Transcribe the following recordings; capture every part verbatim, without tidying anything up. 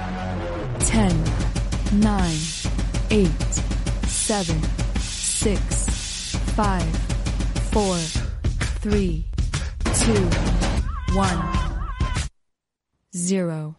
ten, nine, eight, seven, six, five, four, three, two, one, zero.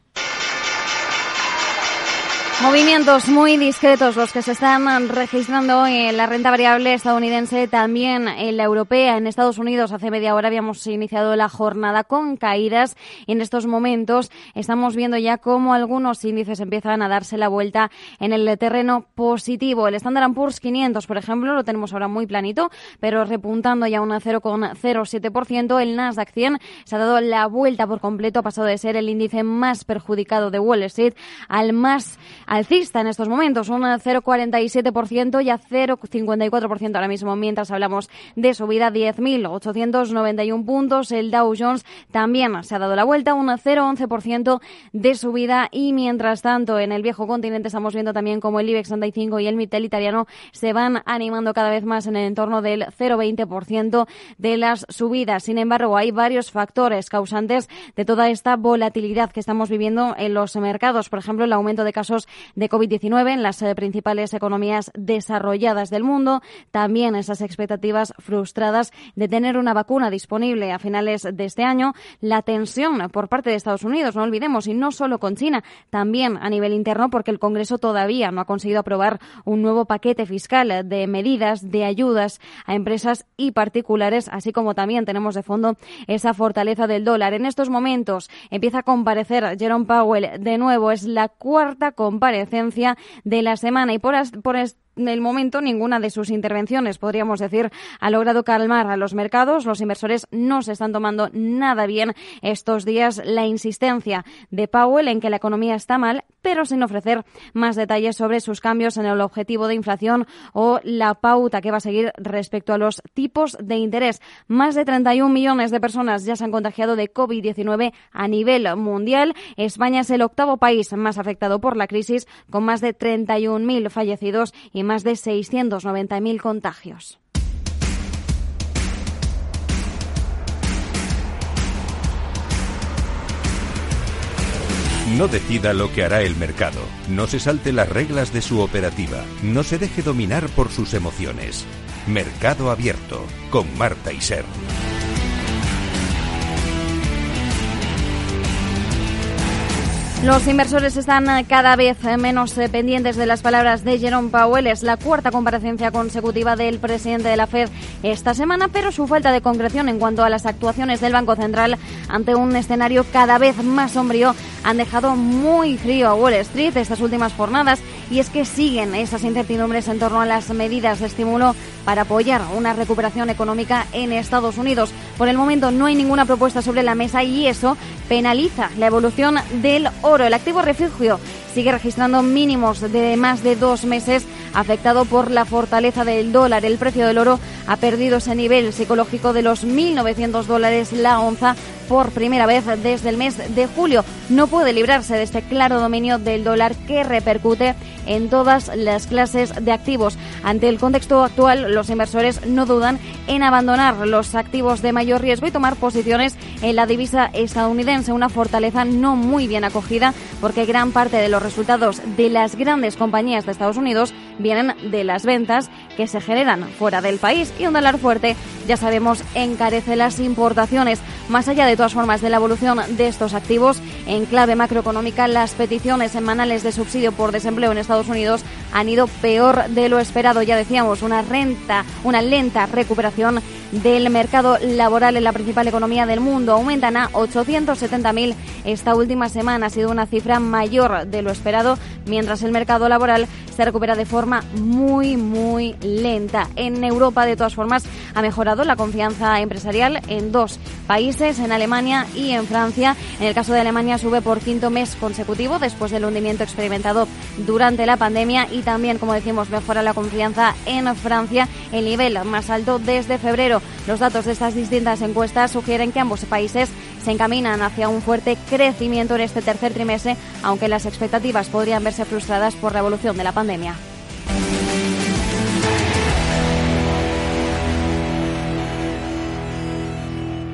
Movimientos muy discretos los que se están registrando en la renta variable estadounidense, también en la europea. En Estados Unidos hace media hora habíamos iniciado la jornada con caídas. En estos momentos estamos viendo ya cómo algunos índices empiezan a darse la vuelta en el terreno positivo. El Standard and Poor's quinientos, por ejemplo, lo tenemos ahora muy planito, pero repuntando ya un cero coma cero siete por ciento. El Nasdaq cien se ha dado la vuelta por completo, ha pasado de ser el índice más perjudicado de Wall Street al más alcista en estos momentos, un cero coma cuarenta y siete por ciento y a cero coma cincuenta y cuatro por ciento ahora mismo, mientras hablamos de subida, diez mil ochocientos noventa y uno puntos. El Dow Jones también se ha dado la vuelta, un cero coma once por ciento de subida, y mientras tanto en el viejo continente estamos viendo también como el IBEX treinta y cinco y el Mittel italiano se van animando cada vez más en el entorno del cero coma veinte por ciento de las subidas. Sin embargo, hay varios factores causantes de toda esta volatilidad que estamos viviendo en los mercados. Por ejemplo, el aumento de casos de COVID diecinueve en las eh, principales economías desarrolladas del mundo, también esas expectativas frustradas de tener una vacuna disponible a finales de este año, la tensión por parte de Estados Unidos, no olvidemos, y no solo con China, también a nivel interno, porque el Congreso todavía no ha conseguido aprobar un nuevo paquete fiscal de medidas de ayudas a empresas y particulares, así como también tenemos de fondo esa fortaleza del dólar. En estos momentos empieza a comparecer Jerome Powell de nuevo, es la cuarta comparecencia de la semana, y por, por en el momento ninguna de sus intervenciones, podríamos decir, ha logrado calmar a los mercados. Los inversores no se están tomando nada bien estos días la insistencia de Powell en que la economía está mal, pero sin ofrecer más detalles sobre sus cambios en el objetivo de inflación o la pauta que va a seguir respecto a los tipos de interés. Más de treinta y un millones de personas ya se han contagiado de COVID diecinueve a nivel mundial. España es el octavo país más afectado por la crisis, con más de treinta y un mil fallecidos y más de seiscientos noventa mil contagios. No decida lo que hará el mercado. No se salte las reglas de su operativa. No se deje dominar por sus emociones. Mercado Abierto con Marta Isern. Los inversores están cada vez menos pendientes de las palabras de Jerome Powell. Es la cuarta comparecencia consecutiva del presidente de la Fed esta semana, pero su falta de concreción en cuanto a las actuaciones del Banco Central ante un escenario cada vez más sombrío han dejado muy frío a Wall Street estas últimas jornadas, y es que siguen esas incertidumbres en torno a las medidas de estímulo para apoyar una recuperación económica en Estados Unidos. Por el momento no hay ninguna propuesta sobre la mesa y eso penaliza la evolución del oro. El activo refugio sigue registrando mínimos de más de dos meses, afectado por la fortaleza del dólar. El precio del oro ha perdido ese nivel psicológico de los mil novecientos dólares la onza por primera vez desde el mes de julio. No puede librarse de este claro dominio del dólar que repercute en todas las clases de activos. Ante el contexto actual, los inversores no dudan en abandonar los activos de mayor riesgo y tomar posiciones en la divisa estadounidense, una fortaleza no muy bien acogida porque gran parte de los resultados de las grandes compañías de Estados Unidos vienen de las ventas que se generan fuera del país, y un dólar fuerte, ya sabemos, encarece las importaciones. Más allá de todas formas de la evolución de estos activos, en clave macroeconómica, las peticiones semanales de subsidio por desempleo en Estados Unidos han ido peor de lo esperado. Ya decíamos, una renta, una lenta recuperación del mercado laboral en la principal economía del mundo. Aumentan a ochocientos setenta mil esta última semana, ha sido una cifra mayor de lo esperado, mientras el mercado laboral se recupera de forma muy, muy lenta. En Europa, de todas formas, ha mejorado la confianza empresarial en dos países, en Alemania y en Francia. En el caso de Alemania sube por quinto mes consecutivo después del hundimiento experimentado durante la pandemia, y también, como decimos, mejora la confianza en Francia, el nivel más alto desde febrero. Los datos de estas distintas encuestas sugieren que ambos países se encaminan hacia un fuerte crecimiento en este tercer trimestre, aunque las expectativas podrían verse frustradas por la evolución de la pandemia.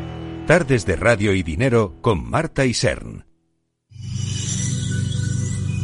Tardes de Radio y Dinero con Marta Isern.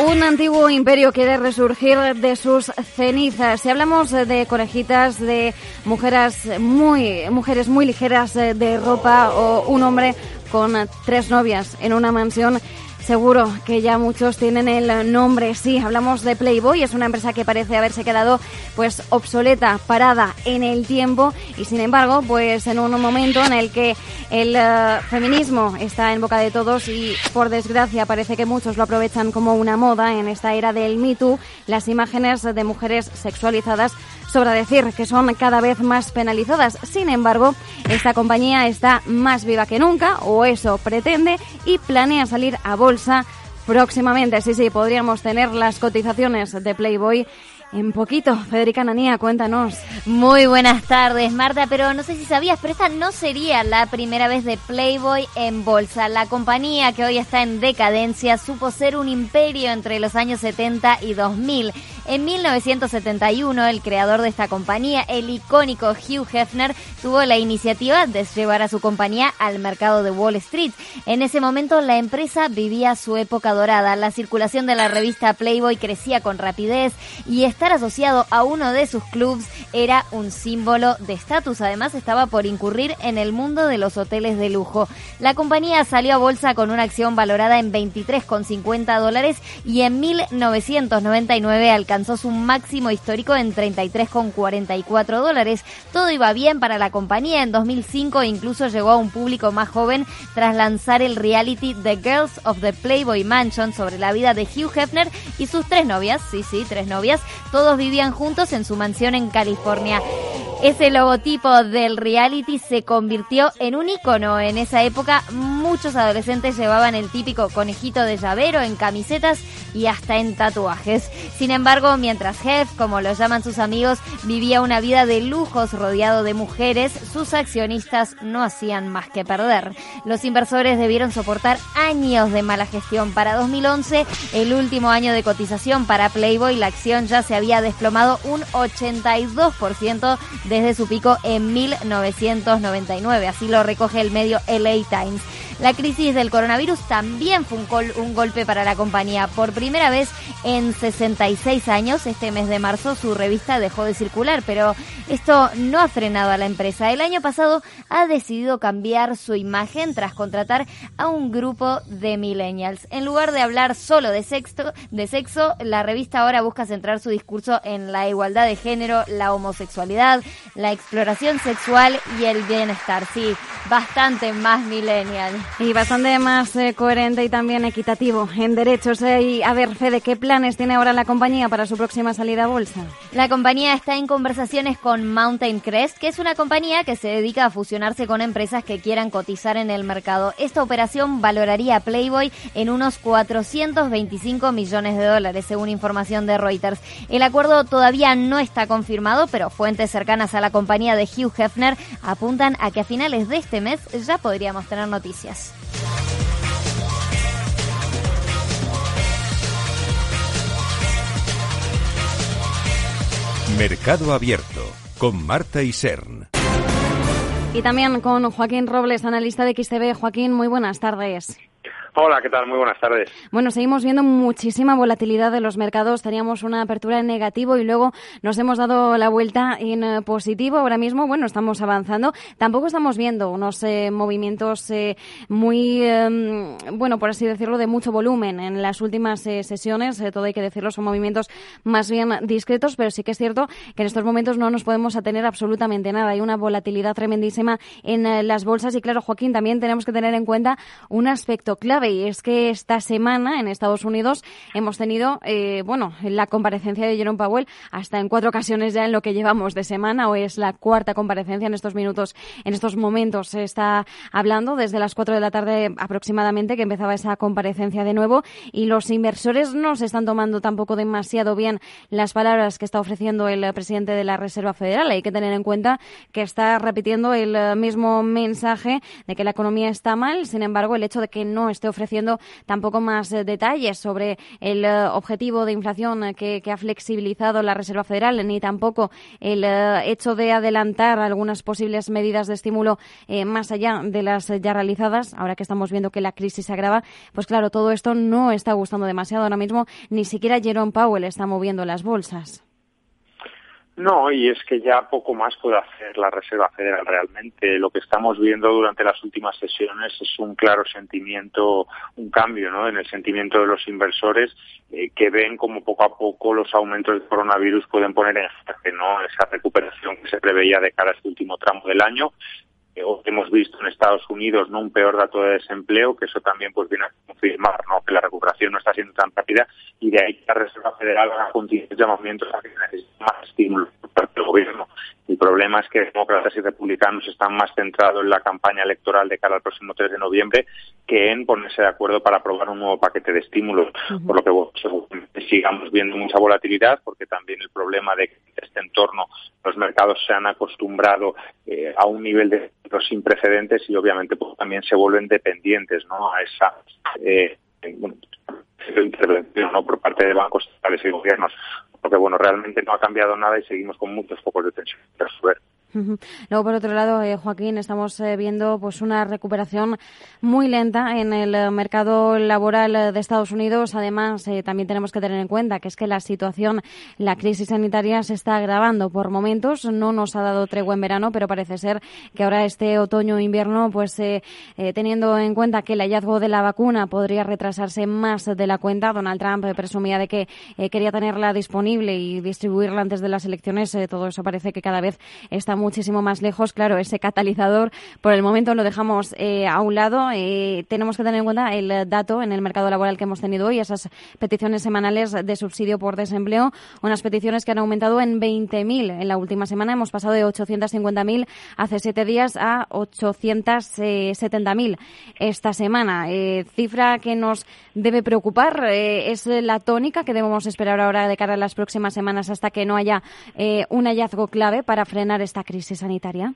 Un antiguo imperio quiere resurgir de sus cenizas. Si hablamos de conejitas, de mujeres muy, mujeres muy ligeras de ropa o un hombre con tres novias en una mansión, seguro que ya muchos tienen el nombre. Sí, hablamos de Playboy. Es una empresa que parece haberse quedado pues obsoleta, parada en el tiempo, y sin embargo, pues en un momento en el que el uh, feminismo está en boca de todos y por desgracia parece que muchos lo aprovechan como una moda en esta era del Me Too, las imágenes de mujeres sexualizadas, sobra decir que son cada vez más penalizadas. Sin embargo, esta compañía está más viva que nunca, o eso pretende, y planea salir a bolsa próximamente. Sí, sí, podríamos tener las cotizaciones de Playboy en poquito. Federica Nanía, cuéntanos. Muy buenas tardes, Marta, pero no sé si sabías, pero esta no sería la primera vez de Playboy en bolsa. La compañía, que hoy está en decadencia, supo ser un imperio entre los años setenta y dos mil. En mil novecientos setenta y uno, el creador de esta compañía, el icónico Hugh Hefner, tuvo la iniciativa de llevar a su compañía al mercado de Wall Street. En ese momento, la empresa vivía su época dorada. La circulación de la revista Playboy crecía con rapidez y estar asociado a uno de sus clubs era un símbolo de estatus. Además, estaba por incurrir en el mundo de los hoteles de lujo. La compañía salió a bolsa con una acción valorada en veintitrés con cincuenta dólares y en mil novecientos noventa y nueve alcanzó su máximo histórico en treinta y tres con cuarenta y cuatro dólares. Todo iba bien para la compañía. En dos mil cinco incluso llegó a un público más joven tras lanzar el reality The Girls of the Playboy Mansion sobre la vida de Hugh Hefner y sus tres novias. Sí, sí, tres novias. Todos vivían juntos en su mansión en California. Ese logotipo del reality se convirtió en un ícono. En esa época, muchos adolescentes llevaban el típico conejito de llavero en camisetas y hasta en tatuajes. Sin embargo, mientras Hef, como lo llaman sus amigos, vivía una vida de lujos rodeado de mujeres, sus accionistas no hacían más que perder. Los inversores debieron soportar años de mala gestión. Para dos mil once, el último año de cotización para Playboy, la acción ya se había desplomado un ochenta y dos por ciento desde su pico en mil novecientos noventa y nueve. Así lo recoge el medio L A Times. La crisis del coronavirus también fue un, gol, un golpe para la compañía. Por primera vez en sesenta y seis años, este mes de marzo, su revista dejó de circular, pero esto no ha frenado a la empresa. El año pasado ha decidido cambiar su imagen tras contratar a un grupo de millennials. En lugar de hablar solo de sexo, de sexo, la revista ahora busca centrar su discurso en la igualdad de género, la homosexualidad, la exploración sexual y el bienestar. Sí, bastante más millennial. Y bastante más eh, coherente y también equitativo en derechos. Eh. Y a ver, Fede, ¿qué planes tiene ahora la compañía para su próxima salida a bolsa? La compañía está en conversaciones con Mountain Crest, que es una compañía que se dedica a fusionarse con empresas que quieran cotizar en el mercado. Esta operación valoraría a Playboy en unos cuatrocientos veinticinco millones de dólares, según información de Reuters. El acuerdo todavía no está confirmado, pero fuentes cercanas a la compañía de Hugh Hefner apuntan a que a finales de este mes ya podríamos tener noticias. Mercado Abierto con Marta Isern. Y también con Joaquín Robles, analista de X T V. Joaquín, muy buenas tardes. Hola, ¿qué tal? Muy buenas tardes. Bueno, seguimos viendo muchísima volatilidad de los mercados. Teníamos una apertura en negativo y luego nos hemos dado la vuelta en positivo. Ahora mismo, bueno, estamos avanzando. Tampoco estamos viendo unos eh, movimientos eh, muy, eh, bueno, por así decirlo, de mucho volumen en las últimas eh, sesiones. Eh, todo hay que decirlo, son movimientos más bien discretos, pero sí que es cierto que en estos momentos no nos podemos atener absolutamente nada. Hay una volatilidad tremendísima en eh, las bolsas y, claro, Joaquín, también tenemos que tener en cuenta un aspecto clave. Y es que esta semana en Estados Unidos hemos tenido, eh, bueno, la comparecencia de Jerome Powell hasta en cuatro ocasiones ya en lo que llevamos de semana. Hoy es la cuarta comparecencia en estos minutos, en estos momentos. Se está hablando desde las cuatro de la tarde aproximadamente que empezaba esa comparecencia de nuevo y los inversores no se están tomando tampoco demasiado bien las palabras que está ofreciendo el presidente de la Reserva Federal. Hay que tener en cuenta que está repitiendo el mismo mensaje de que la economía está mal. Sin embargo, el hecho de que no esté ofreciendo tampoco más eh, detalles sobre el eh, objetivo de inflación eh, que, que ha flexibilizado la Reserva Federal, ni tampoco el eh, hecho de adelantar algunas posibles medidas de estímulo eh, más allá de las eh, ya realizadas. Ahora que estamos viendo que la crisis se agrava, pues claro, todo esto no está gustando demasiado ahora mismo. Ni siquiera Jerome Powell está moviendo las bolsas. No, y es que ya poco más puede hacer la Reserva Federal realmente. Lo que estamos viendo durante las últimas sesiones es un claro sentimiento, un cambio, ¿no?, en el sentimiento de los inversores eh, que ven como poco a poco los aumentos del coronavirus pueden poner en jaque, ¿no?, esa recuperación que se preveía de cara a este último tramo del año. Hoy hemos visto en Estados Unidos, no, un peor dato de desempleo, que eso también pues viene a confirmar, ¿no?, que la recuperación no está siendo tan rápida, y de ahí que la Reserva Federal haga continuos llamamientos a que necesita más estímulos por parte del gobierno. El problema es que demócratas y republicanos están más centrados en la campaña electoral de cara al próximo tres de noviembre que en ponerse de acuerdo para aprobar un nuevo paquete de estímulos, uh-huh. por lo que bueno, seguramente sigamos viendo mucha volatilidad, porque también el problema de que en este entorno los mercados se han acostumbrado eh, a un nivel de sin precedentes y obviamente pues, también se vuelven dependientes, ¿no?, a esa eh, bueno, intervención, ¿no?, por parte de bancos centrales y gobiernos, porque bueno, realmente no ha cambiado nada y seguimos con muchos focos de tensión que resolver. Luego, por otro lado, eh, Joaquín, estamos eh, viendo pues una recuperación muy lenta en el eh, mercado laboral de Estados Unidos. Además, eh, también tenemos que tener en cuenta que es que la situación, la crisis sanitaria se está agravando por momentos. No nos ha dado tregua en verano, pero parece ser que ahora este otoño-invierno, pues eh, eh, teniendo en cuenta que el hallazgo de la vacuna podría retrasarse más de la cuenta, Donald Trump eh, presumía de que eh, quería tenerla disponible y distribuirla antes de las elecciones. Eh, todo eso parece que cada vez está muchísimo más lejos. Claro, ese catalizador por el momento lo dejamos eh, a un lado. Eh, tenemos que tener en cuenta el dato en el mercado laboral que hemos tenido hoy, esas peticiones semanales de subsidio por desempleo, unas peticiones que han aumentado en veinte mil en la última semana. Hemos pasado de ochocientos cincuenta mil hace siete días a ochocientos setenta mil esta semana. Eh, cifra que nos debe preocupar. Eh, es la tónica que debemos esperar ahora de cara a las próximas semanas hasta que no haya eh, un hallazgo clave para frenar esta crisis sanitaria.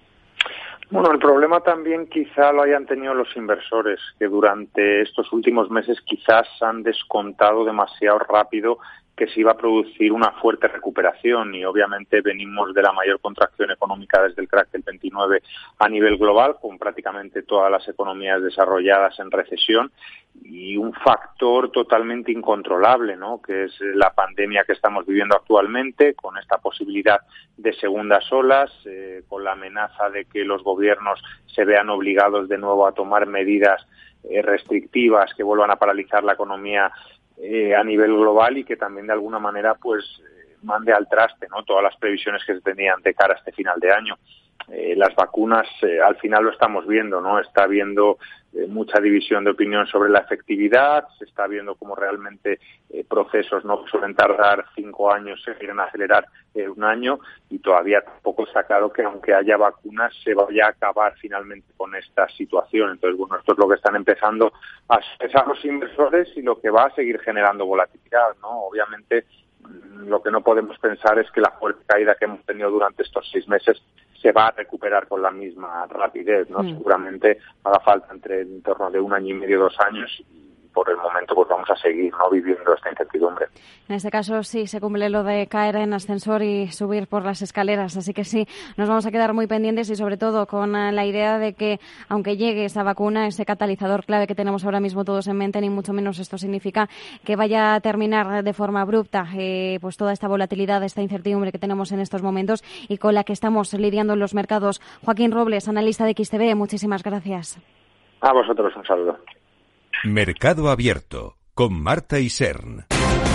Bueno, el problema también quizá lo hayan tenido los inversores, que durante estos últimos meses quizás han descontado demasiado rápido que se iba a producir una fuerte recuperación y obviamente venimos de la mayor contracción económica desde el crack del veintinueve a nivel global, con prácticamente todas las economías desarrolladas en recesión y un factor totalmente incontrolable, ¿no?, que es la pandemia que estamos viviendo actualmente, con esta posibilidad de segundas olas, eh, con la amenaza de que los gobiernos se vean obligados de nuevo a tomar medidas eh, restrictivas que vuelvan a paralizar la economía Eh, a nivel global y que también de alguna manera pues eh, mande al traste, ¿no?, todas las previsiones que se tenían de cara a este final de año. Eh, las vacunas eh, al final lo estamos viendo, ¿no? Está habiendo eh, mucha división de opinión sobre la efectividad, se está viendo cómo realmente eh, procesos no suelen tardar cinco años, se quieren acelerar eh, un año y todavía tampoco está claro que aunque haya vacunas se vaya a acabar finalmente con esta situación. Entonces, bueno, esto es lo que están empezando a expresar los inversores y lo que va a seguir generando volatilidad, ¿no? Obviamente, lo que no podemos pensar es que la fuerte caída que hemos tenido durante estos seis meses se va a recuperar con la misma rapidez, ¿no? Mm. Seguramente haga falta entre en torno de un año y medio, dos años, y por el momento pues vamos a seguir, ¿no?, viviendo esta incertidumbre. En este caso sí se cumple lo de caer en ascensor y subir por las escaleras, así que sí, nos vamos a quedar muy pendientes y sobre todo con la idea de que aunque llegue esa vacuna, ese catalizador clave que tenemos ahora mismo todos en mente, ni mucho menos esto significa que vaya a terminar de forma abrupta eh, pues toda esta volatilidad, esta incertidumbre que tenemos en estos momentos y con la que estamos lidiando en los mercados. Joaquín Robles, analista de X T B, muchísimas gracias. A vosotros un saludo. Mercado Abierto con Marta Isern.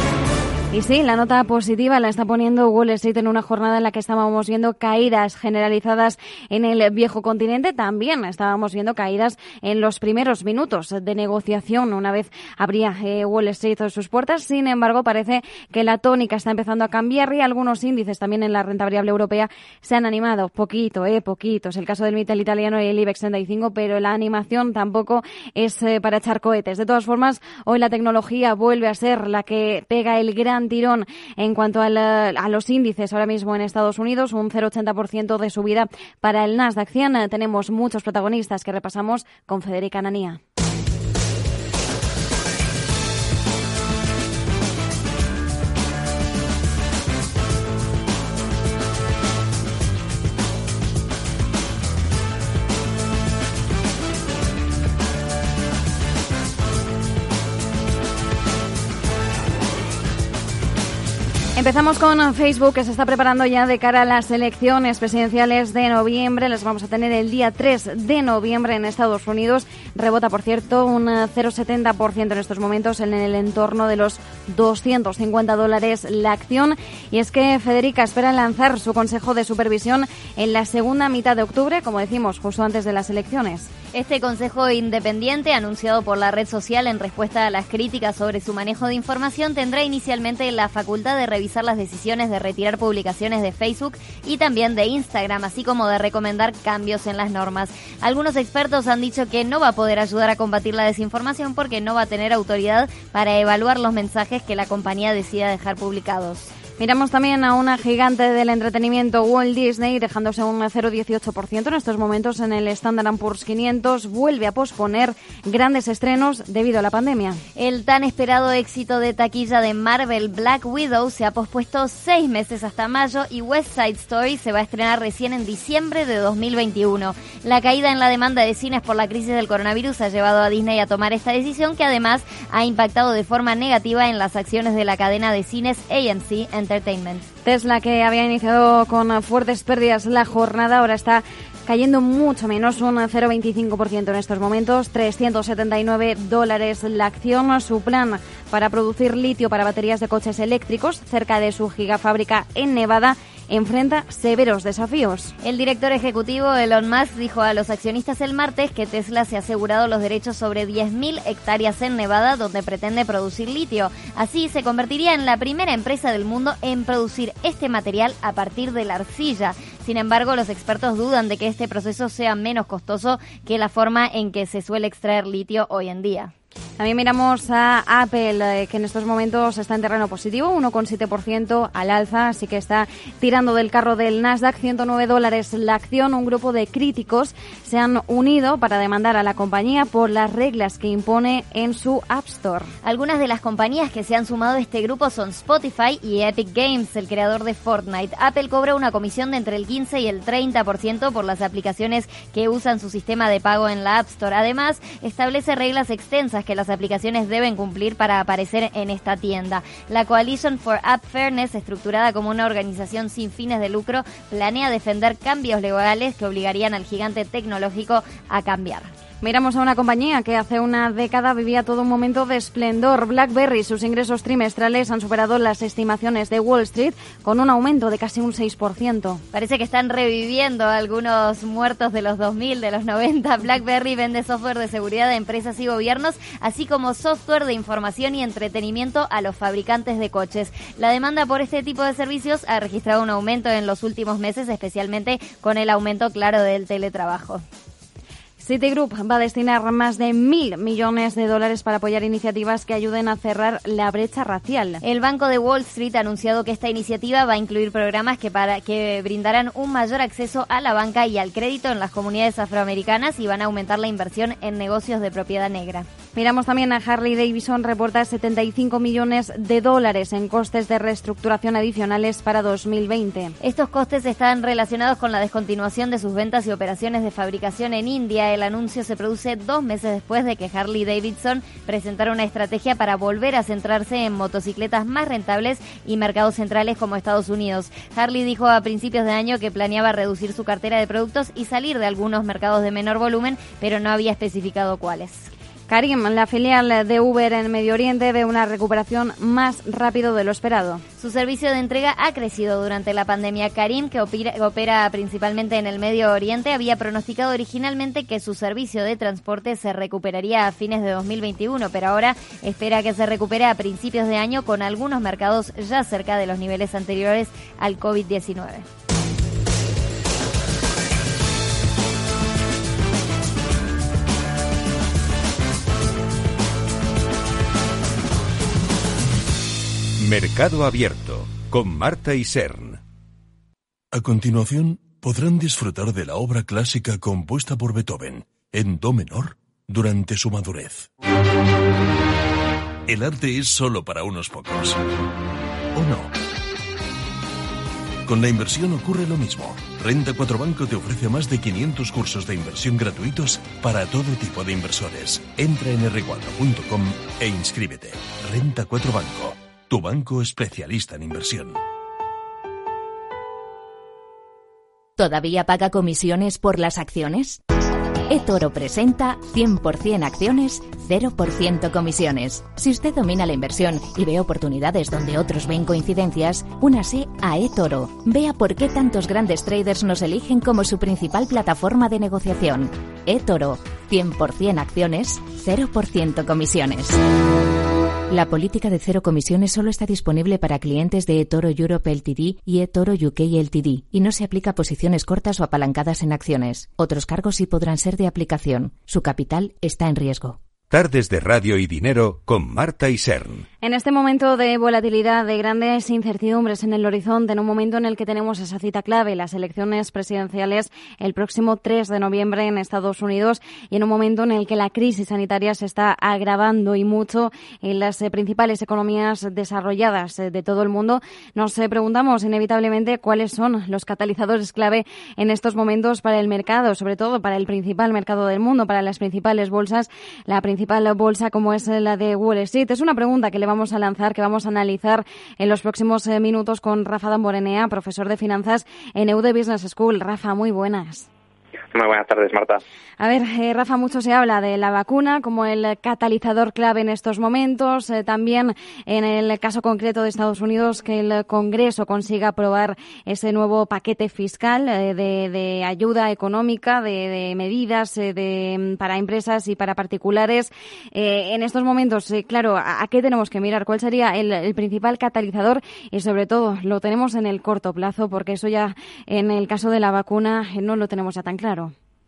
Y sí, la nota positiva la está poniendo Wall Street en una jornada en la que estábamos viendo caídas generalizadas en el viejo continente. También estábamos viendo caídas en los primeros minutos de negociación una vez abría eh, Wall Street sus puertas. Sin embargo, parece que la tónica está empezando a cambiar y algunos índices también en la renta variable europea se han animado. Poquito, eh, poquito. Es el caso del Mittel italiano y el IBEX treinta y cinco, pero la animación tampoco es eh, para echar cohetes. De todas formas, hoy la tecnología vuelve a ser la que pega el gran tirón en cuanto a, la, a los índices ahora mismo en Estados Unidos, un cero coma ochenta por ciento de subida para el Nasdaq cien. Tenemos muchos protagonistas que repasamos con Federica Ananía. Empezamos con Facebook, que se está preparando ya de cara a las elecciones presidenciales de noviembre. Las vamos a tener el día tres de noviembre en Estados Unidos. Rebota, por cierto, un cero coma setenta por ciento en estos momentos, en el entorno de los doscientos cincuenta dólares la acción. Y es que Federica espera lanzar su consejo de supervisión en la segunda mitad de octubre, como decimos, justo antes de las elecciones. Este consejo independiente, anunciado por la red social en respuesta a las críticas sobre su manejo de información, tendrá inicialmente la facultad de revisar las decisiones de retirar publicaciones de Facebook y también de Instagram, así como de recomendar cambios en las normas. Algunos expertos han dicho que no va a poder ayudar a combatir la desinformación porque no va a tener autoridad para evaluar los mensajes que la compañía decida dejar publicados. Miramos también a una gigante del entretenimiento, Walt Disney, dejándose un cero coma dieciocho por ciento en estos momentos en el Standard and Poor's quinientos. Vuelve a posponer grandes estrenos debido a la pandemia. El tan esperado éxito de taquilla de Marvel, Black Widow, se ha pospuesto seis meses hasta mayo y West Side Story se va a estrenar recién en diciembre de dos mil veintiuno. La caída en la demanda de cines por la crisis del coronavirus ha llevado a Disney a tomar esta decisión, que además ha impactado de forma negativa en las acciones de la cadena de cines A M C Entertainment. Tesla, que había iniciado con fuertes pérdidas la jornada, ahora está cayendo mucho menos, un cero coma veinticinco por ciento en estos momentos, trescientos setenta y nueve dólares la acción. Su plan para producir litio para baterías de coches eléctricos cerca de su gigafábrica en Nevada enfrenta severos desafíos. El director ejecutivo Elon Musk dijo a los accionistas el martes que Tesla se ha asegurado los derechos sobre diez mil hectáreas en Nevada, donde pretende producir litio. Así se convertiría en la primera empresa del mundo en producir este material a partir de la arcilla. Sin embargo, los expertos dudan de que este proceso sea menos costoso que la forma en que se suele extraer litio hoy en día. También miramos a Apple, eh, que en estos momentos está en terreno positivo, uno coma siete por ciento al alza, así que está tirando del carro del Nasdaq, ciento nueve dólares la acción. Un grupo de críticos se han unido para demandar a la compañía por las reglas que impone en su App Store. Algunas de las compañías que se han sumado a este grupo son Spotify y Epic Games, el creador de Fortnite. Apple cobra una comisión de entre el quince y el treinta por ciento por las aplicaciones que usan su sistema de pago en la App Store. Además, establece reglas extensas que las aplicaciones deben cumplir para aparecer en esta tienda. La Coalition for App Fairness, estructurada como una organización sin fines de lucro, planea defender cambios legales que obligarían al gigante tecnológico a cambiar. Miramos a una compañía que hace una década vivía todo un momento de esplendor. BlackBerry, sus ingresos trimestrales han superado las estimaciones de Wall Street con un aumento de casi un seis por ciento. Parece que están reviviendo algunos muertos de los dos mil, de los noventa. BlackBerry vende software de seguridad a empresas y gobiernos, así como software de información y entretenimiento a los fabricantes de coches. La demanda por este tipo de servicios ha registrado un aumento en los últimos meses, especialmente con el aumento claro del teletrabajo. Citigroup va a destinar más de mil millones de dólares para apoyar iniciativas que ayuden a cerrar la brecha racial. El Banco de Wall Street ha anunciado que esta iniciativa va a incluir programas que, para, que brindarán un mayor acceso a la banca y al crédito en las comunidades afroamericanas y van a aumentar la inversión en negocios de propiedad negra. Miramos también a Harley Davidson, reporta setenta y cinco millones de dólares en costes de reestructuración adicionales para dos mil veinte. Estos costes están relacionados con la descontinuación de sus ventas y operaciones de fabricación en India. El anuncio se produce dos meses después de que Harley Davidson presentara una estrategia para volver a centrarse en motocicletas más rentables y mercados centrales como Estados Unidos. Harley dijo a principios de año que planeaba reducir su cartera de productos y salir de algunos mercados de menor volumen, pero no había especificado cuáles. Carim, la filial de Uber en Medio Oriente, ve una recuperación más rápido de lo esperado. Su servicio de entrega ha crecido durante la pandemia. Carim, que opera, opera principalmente en el Medio Oriente, había pronosticado originalmente que su servicio de transporte se recuperaría a fines de dos mil veintiuno, pero ahora espera que se recupere a principios de año, con algunos mercados ya cerca de los niveles anteriores al COVID diecinueve. Mercado Abierto, con Marta Isern. A continuación, podrán disfrutar de la obra clásica compuesta por Beethoven, en do menor, durante su madurez. El arte es solo para unos pocos. ¿O no? Con la inversión ocurre lo mismo. Renta cuatro Banco te ofrece más de quinientos cursos de inversión gratuitos para todo tipo de inversores. Entra en erre cuatro punto com e inscríbete. Renta cuatro Banco. tu banco especialista en inversión. ¿Todavía paga comisiones por las acciones? eToro presenta cien por ciento acciones, cero por ciento comisiones. Si usted domina la inversión y ve oportunidades donde otros ven coincidencias, únase a eToro. Vea por qué tantos grandes traders nos eligen como su principal plataforma de negociación. eToro, cien por ciento acciones, cero por ciento comisiones. La política de cero comisiones solo está disponible para clientes de eToro Europe Ltd y eToro U K Ltd y no se aplica a posiciones cortas o apalancadas en acciones. Otros cargos sí podrán ser de aplicación. Su capital está en riesgo. Tardes de Radio y Dinero con Marta Isern. En este momento de volatilidad, de grandes incertidumbres en el horizonte, en un momento en el que tenemos esa cita clave, las elecciones presidenciales el próximo tres de noviembre en Estados Unidos, y en un momento en el que la crisis sanitaria se está agravando y mucho en las eh, principales economías desarrolladas eh, de todo el mundo, nos eh, preguntamos inevitablemente cuáles son los catalizadores clave en estos momentos para el mercado, sobre todo para el principal mercado del mundo, para las principales bolsas, la principal bolsa como es la de Wall Street. Es una pregunta que le vamos a lanzar, que vamos a analizar en los próximos eh, minutos con Rafa Damborenea, profesor de finanzas en E U D Business School. Rafa, muy buenas. Muy buenas tardes, Marta. A ver, eh, Rafa, mucho se habla de la vacuna como el catalizador clave en estos momentos. Eh, también en el caso concreto de Estados Unidos, que el Congreso consiga aprobar ese nuevo paquete fiscal eh, de, de ayuda económica, de, de medidas eh, de, para empresas y para particulares. Eh, en estos momentos, eh, claro, ¿a, ¿a qué tenemos que mirar? ¿Cuál sería el, el principal catalizador? Y sobre todo, lo tenemos en el corto plazo, porque eso ya en el caso de la vacuna eh, no lo tenemos ya tan claro.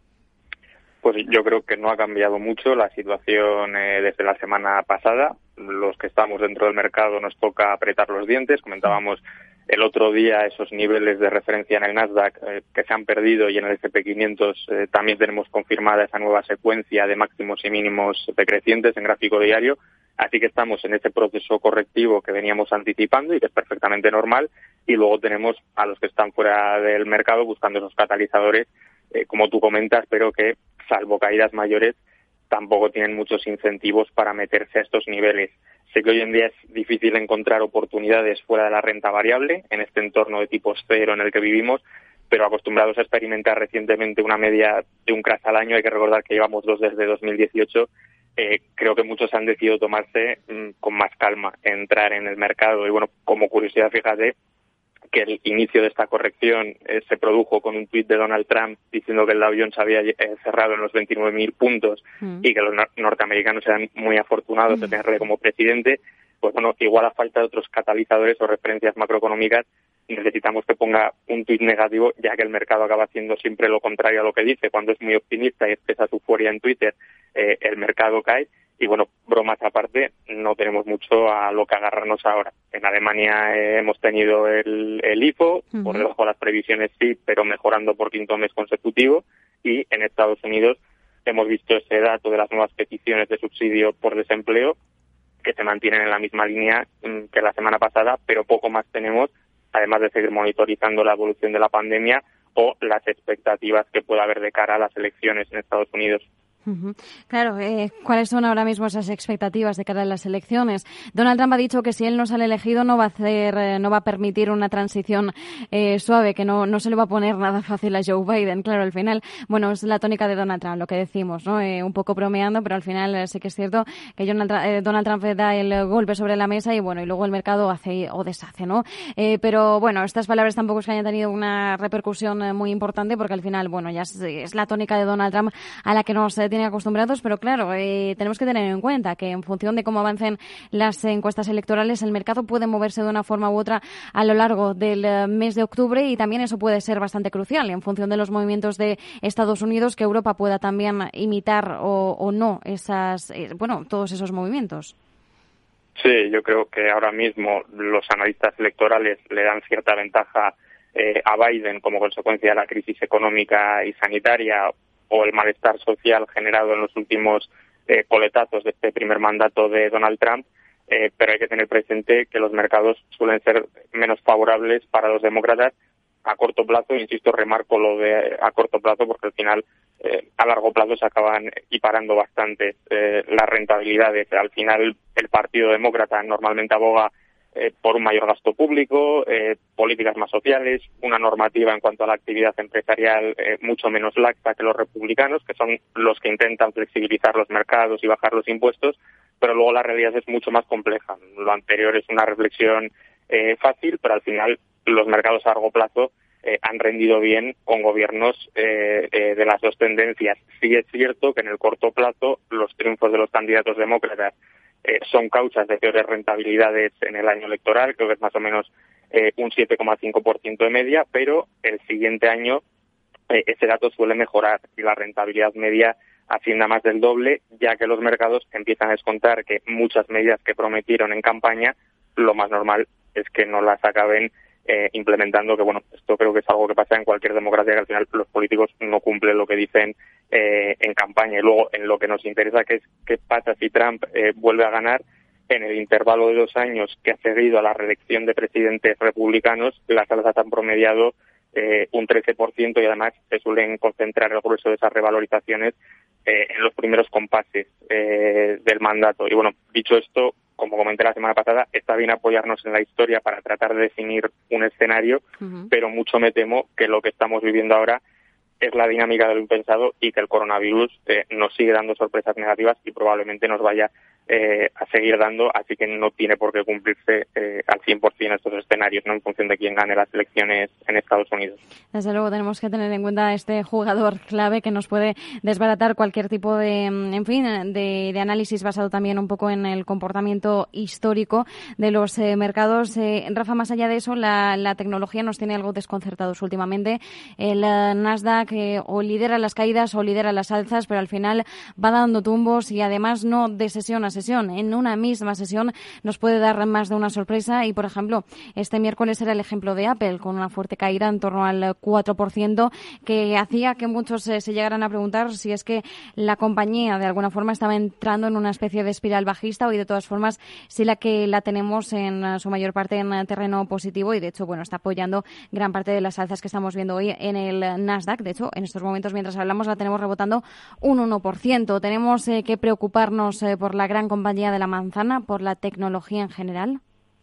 Pues yo creo que no ha cambiado mucho la situación eh, desde la semana pasada. Los que estamos dentro del mercado nos toca apretar los dientes. Comentábamos el otro día esos niveles de referencia en el Nasdaq eh, que se han perdido, y en el ese and pe quinientos eh, también tenemos confirmada esa nueva secuencia de máximos y mínimos decrecientes en gráfico diario. Así que estamos en ese proceso correctivo que veníamos anticipando y que es perfectamente normal. Y luego tenemos a los que están fuera del mercado buscando esos catalizadores, eh, como tú comentas, pero que, salvo caídas mayores, tampoco tienen muchos incentivos para meterse a estos niveles. Sé que hoy en día es difícil encontrar oportunidades fuera de la renta variable, en este entorno de tipos cero en el que vivimos, pero acostumbrados a experimentar recientemente una media de un crash al año, hay que recordar que llevamos dos desde dos mil dieciocho, eh, creo que muchos han decidido tomarse mmm, con más calma, entrar en el mercado. Y bueno, como curiosidad, fíjate que el inicio de esta corrección eh, se produjo con un tuit de Donald Trump diciendo que el Dow Jones había eh, cerrado en los veintinueve mil puntos mm. y que los nor- norteamericanos eran muy afortunados mm. de tenerle como presidente. Pues bueno, igual a falta de otros catalizadores o referencias macroeconómicas, necesitamos que ponga un tuit negativo, ya que el mercado acaba haciendo siempre lo contrario a lo que dice. Cuando es muy optimista y expresa su euforia en Twitter, eh, el mercado cae. Y bueno, bromas aparte, no tenemos mucho a lo que agarrarnos ahora. En Alemania eh, hemos tenido el, el I F O, uh-huh. por debajo de las previsiones sí, pero mejorando por quinto mes consecutivo. Y en Estados Unidos hemos visto ese dato de las nuevas peticiones de subsidio por desempleo, que se mantienen en la misma línea mmm, que la semana pasada, pero poco más tenemos, además de seguir monitorizando la evolución de la pandemia o las expectativas que pueda haber de cara a las elecciones en Estados Unidos. Uh-huh. Claro, eh, ¿cuáles son ahora mismo esas expectativas de cara a las elecciones? Donald Trump ha dicho que si él no sale elegido no va a hacer, eh, no va a permitir una transición eh, suave, que no, no se le va a poner nada fácil a Joe Biden. Claro, al final, bueno, es la tónica de Donald Trump, lo que decimos, ¿no? Eh, un poco bromeando, pero al final eh, sí que es cierto que Donald, eh, Donald Trump da el golpe sobre la mesa y bueno, y luego el mercado hace o deshace, ¿no? Eh, pero bueno, estas palabras tampoco es que hayan tenido una repercusión eh, muy importante, porque al final, bueno, ya es, es la tónica de Donald Trump a la que nos eh, tiene acostumbrados, pero claro, eh, tenemos que tener en cuenta que en función de cómo avancen las encuestas electorales, el mercado puede moverse de una forma u otra a lo largo del eh, mes de octubre, y también eso puede ser bastante crucial en función de los movimientos de Estados Unidos, que Europa pueda también imitar o, o no esas, eh, bueno, todos esos movimientos. Sí, yo creo que ahora mismo los analistas electorales le dan cierta ventaja eh, a Biden como consecuencia de la crisis económica y sanitaria o el malestar social generado en los últimos eh, coletazos de este primer mandato de Donald Trump, eh, pero hay que tener presente que los mercados suelen ser menos favorables para los demócratas a corto plazo. Insisto, remarco lo de a corto plazo porque al final eh, a largo plazo se acaban equiparando bastante eh, las rentabilidades. Al final el Partido Demócrata normalmente aboga eh, por un mayor gasto público, eh, políticas más sociales, una normativa en cuanto a la actividad empresarial eh, mucho menos laxa que los republicanos, que son los que intentan flexibilizar los mercados y bajar los impuestos, pero luego la realidad es mucho más compleja. Lo anterior es una reflexión eh, fácil, pero al final los mercados a largo plazo eh, han rendido bien con gobiernos eh, eh, de las dos tendencias. Sí es cierto que en el corto plazo los triunfos de los candidatos demócratas eh, son cauchas de peores rentabilidades en el año electoral, creo que es más o menos eh, un siete coma cinco por ciento de media, pero el siguiente año eh, ese dato suele mejorar y la rentabilidad media ascienda más del doble, ya que los mercados empiezan a descontar que muchas medidas que prometieron en campaña, lo más normal es que no las acaben eh, implementando, que bueno, esto creo que es algo que pasa en cualquier democracia, que al final los políticos no cumplen lo que dicen eh, en campaña. Y luego, en lo que nos interesa, que es qué pasa si Trump eh, vuelve a ganar, en el intervalo de dos años que ha seguido a la reelección de presidentes republicanos, las alzas han promediado eh, un trece por ciento y además se suelen concentrar el grueso de esas revalorizaciones eh, en los primeros compases eh, del mandato. Y bueno, dicho esto, como comenté la semana pasada, está bien apoyarnos en la historia para tratar de definir un escenario, uh-huh. pero mucho me temo que lo que estamos viviendo ahora es la dinámica de lo impensado y que el coronavirus eh, nos sigue dando sorpresas negativas y probablemente nos vaya eh, a seguir dando, así que no tiene por qué cumplirse eh, al cien por ciento estos escenarios, ¿no?, en función de quién gane las elecciones en Estados Unidos. Desde luego tenemos que tener en cuenta este jugador clave que nos puede desbaratar cualquier tipo de, en fin, de, de análisis basado también un poco en el comportamiento histórico de los eh, mercados. Eh, Rafa, más allá de eso, la, la tecnología nos tiene algo desconcertados últimamente. El uh, Nasdaq eh, o lidera las caídas o lidera las alzas, pero al final va dando tumbos y además no de sesión a sesión. En una misma sesión nos puede dar más de una sorpresa y, por ejemplo, este miércoles era el ejemplo de Apple, con una fuerte caída en torno al cuatro por ciento, que hacía que muchos eh, se llegaran a preguntar si es que la compañía de alguna forma estaba entrando en una especie de espiral bajista, o y de todas formas sí la que la tenemos en uh, su mayor parte en uh, terreno positivo y de hecho bueno está apoyando gran parte de las alzas que estamos viendo hoy en el Nasdaq. De hecho, en estos momentos mientras hablamos la tenemos rebotando un uno por ciento. Tenemos eh, que preocuparnos eh, por la gran compañía de la manzana, por la tecnología en general.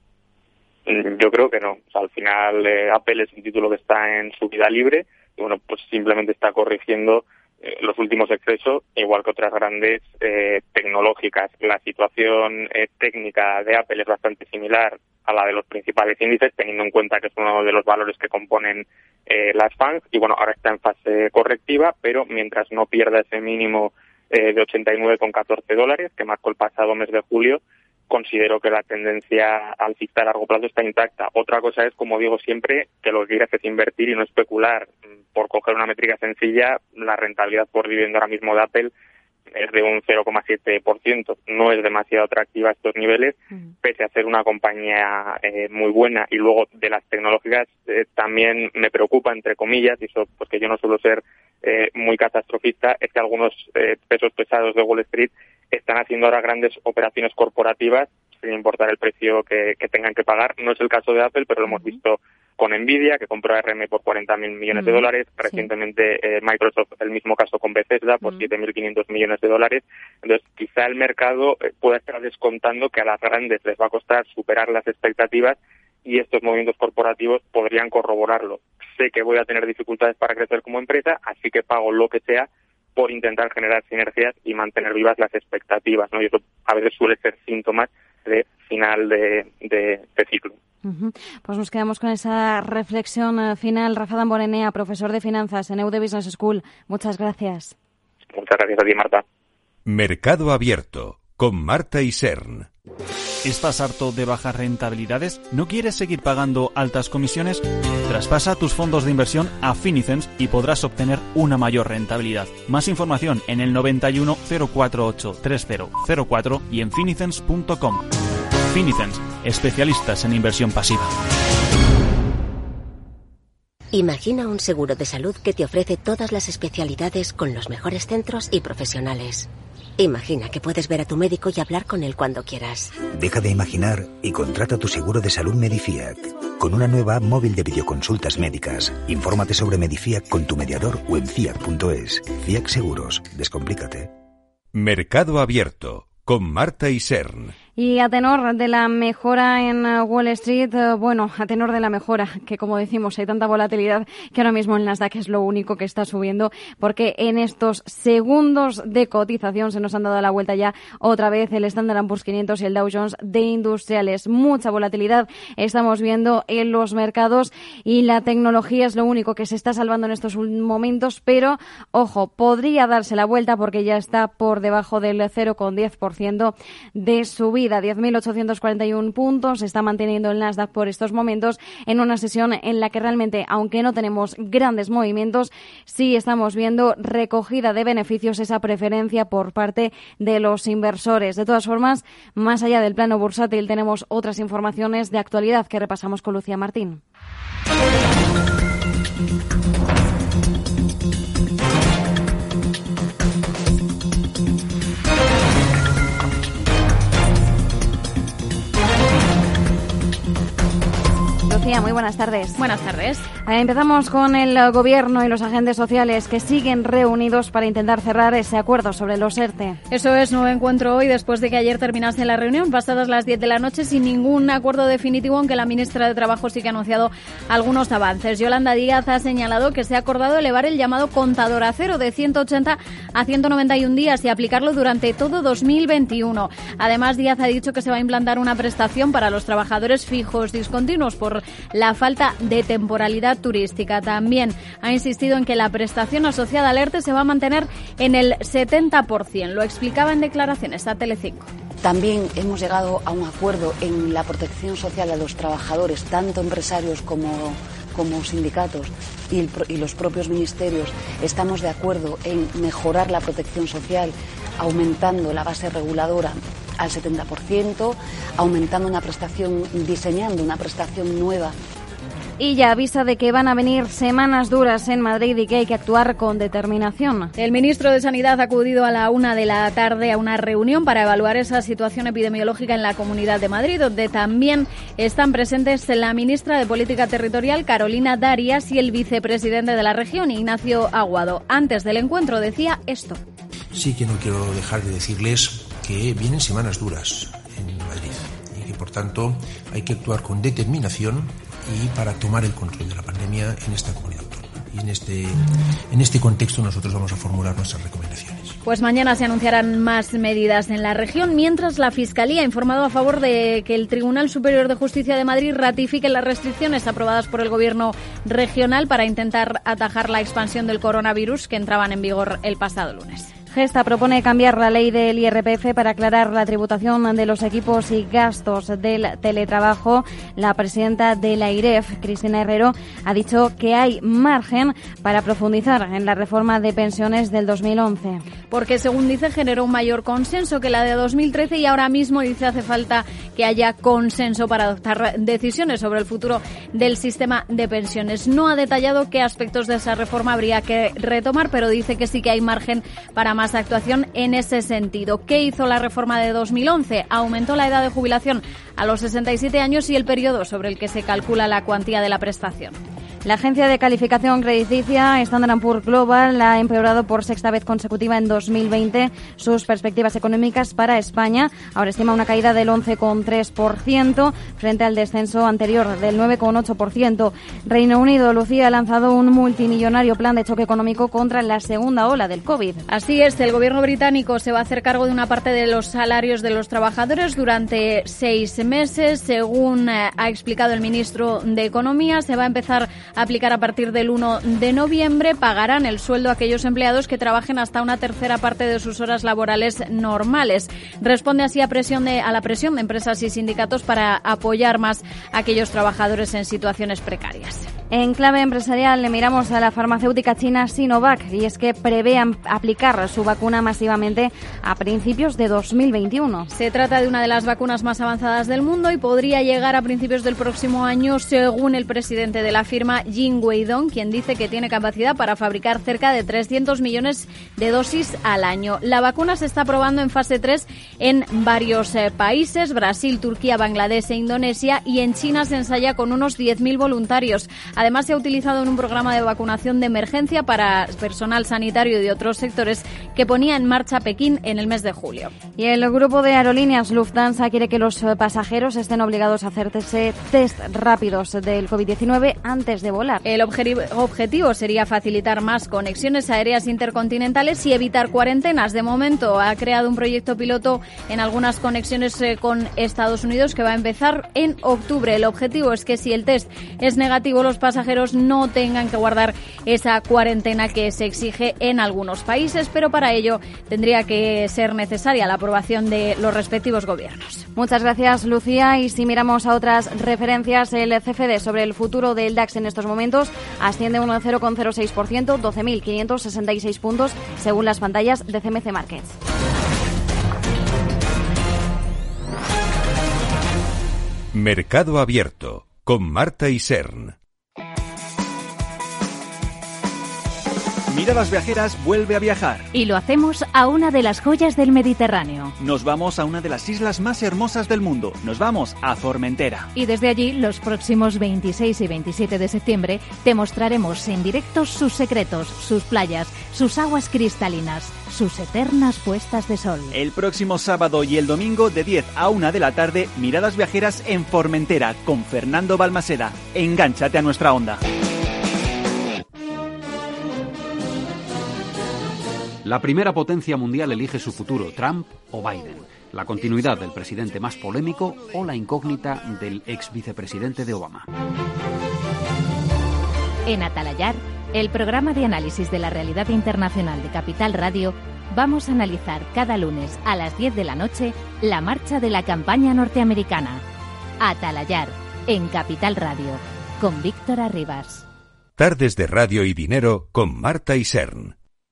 Yo creo que no. O sea, al final eh, Apple es un título que está en su vida libre y bueno, pues simplemente está corrigiendo eh, los últimos excesos, igual que otras grandes eh, tecnológicas. La situación eh, técnica de Apple es bastante similar a la de los principales índices, teniendo en cuenta que es uno de los valores que componen eh, las FANG, y bueno, ahora está en fase correctiva, pero mientras no pierda ese mínimo eh, de ochenta y nueve coma catorce dólares que marcó el pasado mes de julio, considero que la tendencia alcista a largo plazo está intacta. Otra cosa es, como digo siempre, que lo que quieres es invertir y no especular. Por coger una métrica sencilla, la rentabilidad por dividendo ahora mismo de Apple es de un cero coma siete por ciento. No es demasiado atractiva a estos niveles, uh-huh. pese a ser una compañía eh, muy buena. Y luego de las tecnológicas eh, también me preocupa, entre comillas, y eso porque yo no suelo ser eh, muy catastrofista, es que algunos eh, pesos pesados de Wall Street están haciendo ahora grandes operaciones corporativas sin importar el precio que, que tengan que pagar. No es el caso de Apple, pero lo hemos visto con Nvidia, que compró a A R M por cuarenta mil millones de dólares. Recientemente eh, Microsoft, el mismo caso con Bethesda, por siete mil quinientos millones de dólares. Entonces, quizá el mercado eh, pueda estar descontando que a las grandes les va a costar superar las expectativas y estos movimientos corporativos podrían corroborarlo. Sé que voy a tener dificultades para crecer como empresa, así que pago lo que sea por intentar generar sinergias y mantener vivas las expectativas, ¿no? Y eso a veces suele ser síntomas de final de, de, de ciclo. Uh-huh. Pues nos quedamos con esa reflexión uh, final. Rafa Damborenea, profesor de finanzas en E U D Business School. Muchas gracias. Muchas gracias a ti, Marta. Mercado Abierto, con Marta Isern. ¿Estás harto de bajas rentabilidades? ¿No quieres seguir pagando altas comisiones? Traspasa tus fondos de inversión a Finicens y podrás obtener una mayor rentabilidad. Más información en el noventa y uno, cero cuarenta y ocho, treinta cero cuatro y en finicens punto com. Finicens, especialistas en inversión pasiva. Imagina un seguro de salud que te ofrece todas las especialidades con los mejores centros y profesionales. Imagina que puedes ver a tu médico y hablar con él cuando quieras. Deja de imaginar y contrata tu seguro de salud Medifiac. Con una nueva app móvil de videoconsultas médicas. Infórmate sobre Medifiac con tu mediador o en fiac punto es. Fiac Seguros. Descomplícate. Mercado Abierto, con Marta Isern. Y a tenor de la mejora en Wall Street, eh, bueno, a tenor de la mejora, que como decimos hay tanta volatilidad que ahora mismo el Nasdaq es lo único que está subiendo, porque en estos segundos de cotización se nos han dado la vuelta ya otra vez el Standard and Poor's quinientos y el Dow Jones de industriales. Mucha volatilidad estamos viendo en los mercados y la tecnología es lo único que se está salvando en estos momentos, pero ojo, podría darse la vuelta porque ya está por debajo del cero coma diez por ciento de subida. diez mil ochocientos cuarenta y uno puntos se está manteniendo el Nasdaq por estos momentos en una sesión en la que realmente, aunque no tenemos grandes movimientos, sí estamos viendo recogida de beneficios, esa preferencia por parte de los inversores. De todas formas, más allá del plano bursátil, tenemos otras informaciones de actualidad que repasamos con Lucía Martín. Lucía, muy buenas tardes. Buenas tardes. Empezamos con el Gobierno y los agentes sociales que siguen reunidos para intentar cerrar ese acuerdo sobre los ERTE. Eso es, nuevo encuentro hoy después de que ayer terminase la reunión, pasadas las diez de la noche, sin ningún acuerdo definitivo, aunque la ministra de Trabajo sí que ha anunciado algunos avances. Yolanda Díaz ha señalado que se ha acordado elevar el llamado contador a cero de ciento ochenta a ciento noventa y uno días y aplicarlo durante todo dos mil veintiuno. Además, Díaz ha dicho que se va a implantar una prestación para los trabajadores fijos discontinuos por la falta de temporalidad turística. También ha insistido en que la prestación asociada al ERTE se va a mantener en el setenta por ciento. Lo explicaba en declaraciones a Telecinco. También hemos llegado a un acuerdo en la protección social a los trabajadores, tanto empresarios como, como sindicatos y, el, y los propios ministerios. Estamos de acuerdo en mejorar la protección social, aumentando la base reguladora al setenta por ciento, aumentando una prestación, diseñando una prestación nueva. Y ya avisa de que van a venir semanas duras en Madrid y que hay que actuar con determinación. El ministro de Sanidad ha acudido a la una de la tarde a una reunión para evaluar esa situación epidemiológica en la Comunidad de Madrid, donde también están presentes la ministra de Política Territorial, Carolina Darias, y el vicepresidente de la región, Ignacio Aguado. Antes del encuentro decía esto. Sí que no quiero dejar de decirles que vienen semanas duras en Madrid y que, por tanto, hay que actuar con determinación y para tomar el control de la pandemia en esta comunidad autónoma. Y en este, en este contexto nosotros vamos a formular nuestras recomendaciones. Pues mañana se anunciarán más medidas en la región, mientras la Fiscalía ha informado a favor de que el Tribunal Superior de Justicia de Madrid ratifique las restricciones aprobadas por el Gobierno regional para intentar atajar la expansión del coronavirus que entraban en vigor el pasado lunes. Gesta propone cambiar la ley del I R P F para aclarar la tributación de los equipos y gastos del teletrabajo. La presidenta de la I R E F, Cristina Herrero, ha dicho que hay margen para profundizar en la reforma de pensiones del dos mil once. Porque, según dice, generó un mayor consenso que la de dos mil trece y ahora mismo, dice, hace falta que haya consenso para adoptar decisiones sobre el futuro del sistema de pensiones. No ha detallado qué aspectos de esa reforma habría que retomar, pero dice que sí que hay margen para más actuación en ese sentido. ¿Qué hizo la reforma de dos mil once? Aumentó la edad de jubilación a los sesenta y siete años y el periodo sobre el que se calcula la cuantía de la prestación. La agencia de calificación crediticia Standard and Poor's Global ha empeorado por sexta vez consecutiva en dos mil veinte sus perspectivas económicas para España. Ahora estima una caída del once coma tres por ciento frente al descenso anterior del nueve coma ocho por ciento. Reino Unido, Lucía, ha lanzado un multimillonario plan de choque económico contra la segunda ola del COVID. Así es, el gobierno británico se va a hacer cargo de una parte de los salarios de los trabajadores durante seis meses. Según eh, ha explicado el ministro de Economía, se va a empezar a aplicar a partir del uno de noviembre. Pagarán el sueldo a aquellos empleados que trabajen hasta una tercera parte de sus horas laborales normales. Responde así a, presión de, a la presión de empresas y sindicatos para apoyar más a aquellos trabajadores en situaciones precarias. En clave empresarial le miramos a la farmacéutica china Sinovac, y es que prevé aplicar su vacuna masivamente a principios de dos mil veintiuno. Se trata de una de las vacunas más avanzadas del mundo y podría llegar a principios del próximo año, según el presidente de la firma, Jin Weidong, quien dice que tiene capacidad para fabricar cerca de trescientos millones de dosis al año. La vacuna se está probando en fase tres en varios eh, países, Brasil, Turquía, Bangladesh e Indonesia, y en China se ensaya con unos diez mil voluntarios. Además, se ha utilizado en un programa de vacunación de emergencia para personal sanitario y de otros sectores que ponía en marcha Pekín en el mes de julio. Y el grupo de aerolíneas Lufthansa quiere que los pasajeros estén obligados a hacerse test rápidos del covid diecinueve antes de volar. El objetivo sería facilitar más conexiones aéreas intercontinentales y evitar cuarentenas. De momento ha creado un proyecto piloto en algunas conexiones con Estados Unidos que va a empezar en octubre. El objetivo es que si el test es negativo, los pasajeros no tengan que guardar esa cuarentena que se exige en algunos países, pero para ello tendría que ser necesaria la aprobación de los respectivos gobiernos. Muchas gracias, Lucía. Y si miramos a otras referencias, el C F D sobre el futuro del DAX en estos momentos asciende un cero coma cero seis por ciento, doce mil quinientos sesenta y seis puntos, según las pantallas de C M C Markets. Mercado Abierto, con Marta Isern. Miradas Viajeras vuelve a viajar. Y lo hacemos a una de las joyas del Mediterráneo. Nos vamos a una de las islas más hermosas del mundo. Nos vamos a Formentera. Y desde allí, los próximos veintiséis y veintisiete de septiembre, te mostraremos en directo sus secretos, sus playas, sus aguas cristalinas, sus eternas puestas de sol. El próximo sábado y el domingo de diez a una de la tarde, Miradas Viajeras en Formentera con Fernando Balmaseda. Engánchate a nuestra onda. La primera potencia mundial elige su futuro, Trump o Biden. La continuidad del presidente más polémico o la incógnita del ex vicepresidente de Obama. En Atalayar, el programa de análisis de la realidad internacional de Capital Radio, vamos a analizar cada lunes a las diez de la noche la marcha de la campaña norteamericana. Atalayar, en Capital Radio, con Víctor Arribas. Tardes de Radio y Dinero con Marta Isern.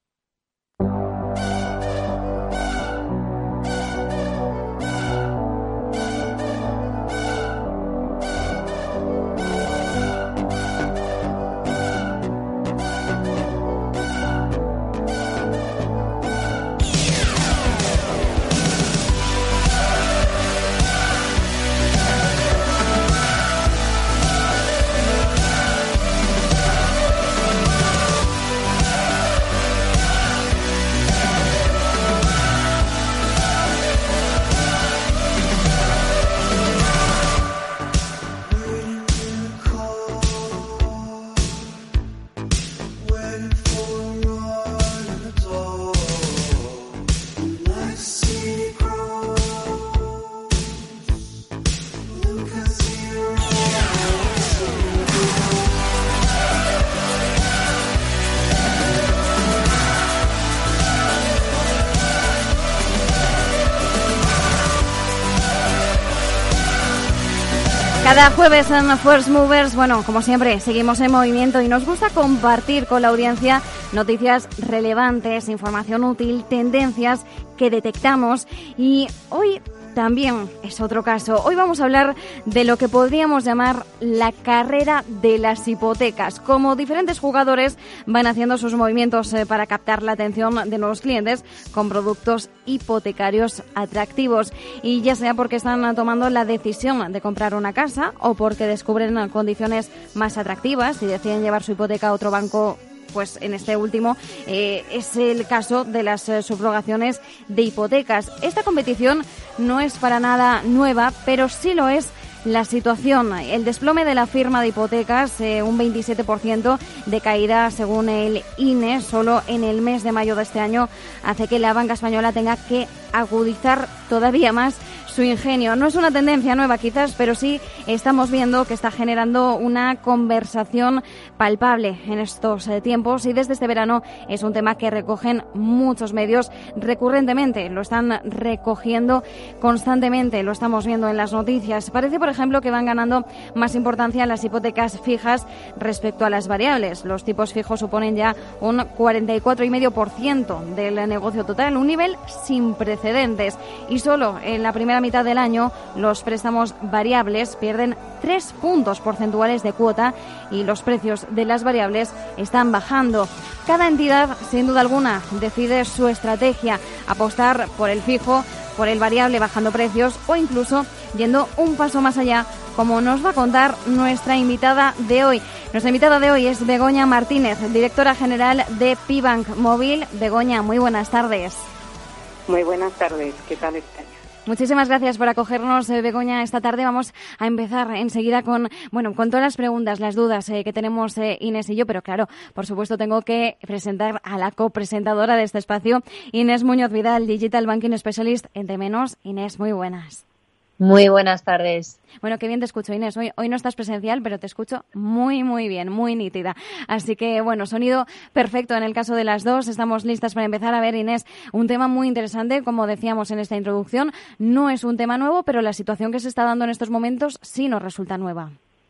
Cada jueves en First Movers, bueno, como siempre, seguimos en movimiento y nos gusta compartir con la audiencia noticias relevantes, información útil, tendencias que detectamos y hoy también es otro caso. Hoy vamos a hablar de lo que podríamos llamar la carrera de las hipotecas. Como diferentes jugadores van haciendo sus movimientos para captar la atención de nuevos clientes con productos hipotecarios atractivos. Y ya sea porque están tomando la decisión de comprar una casa o porque descubren condiciones más atractivas y deciden llevar su hipoteca a otro banco. Pues en este último eh, es el caso de las eh, subrogaciones de hipotecas. Esta competición no es para nada nueva, pero sí lo es la situación. El desplome de la firma de hipotecas, eh, un veintisiete por ciento de caída según el I N E, solo en el mes de mayo de este año, hace que la banca española tenga que agudizar todavía más su ingenio. No es una tendencia nueva quizás, pero sí estamos viendo que está generando una conversación palpable en estos eh, tiempos y desde este verano es un tema que recogen muchos medios recurrentemente, lo están recogiendo constantemente, lo estamos viendo en las noticias. Parece, por ejemplo, que van ganando más importancia las hipotecas fijas respecto a las variables. Los tipos fijos suponen ya un cuarenta y cuatro coma cinco por ciento del negocio total, un nivel sin precedentes. Y solo en la primera mitad del año los préstamos variables pierden tres puntos porcentuales de cuota y los precios de las variables están bajando. Cada entidad, sin duda alguna, decide su estrategia, apostar por el fijo, por el variable bajando precios o incluso yendo un paso más allá como nos va a contar nuestra invitada de hoy. Nuestra invitada de hoy es Begoña Martínez, directora general de Pibank Móvil. Begoña, muy buenas tardes. Muy buenas tardes, ¿qué tal estás? Muchísimas gracias por acogernos, eh, Begoña, esta tarde. Vamos a empezar enseguida con, bueno, con todas las preguntas, las dudas eh, que tenemos eh, Inés y yo, pero claro, por supuesto tengo que presentar a la copresentadora de este espacio, Inés Muñoz Vidal, Digital Banking Specialist en T menos. Inés, muy buenas. Muy buenas tardes. Bueno, qué bien te escucho, Inés. Hoy, hoy no estás presencial, pero te escucho muy, muy bien, muy nítida. Así que, bueno, sonido perfecto en el caso de las dos. Estamos listas para empezar. A ver, Inés, un tema muy interesante, como decíamos en esta introducción. No es un tema nuevo, pero la situación que se está dando en estos momentos sí nos resulta nueva.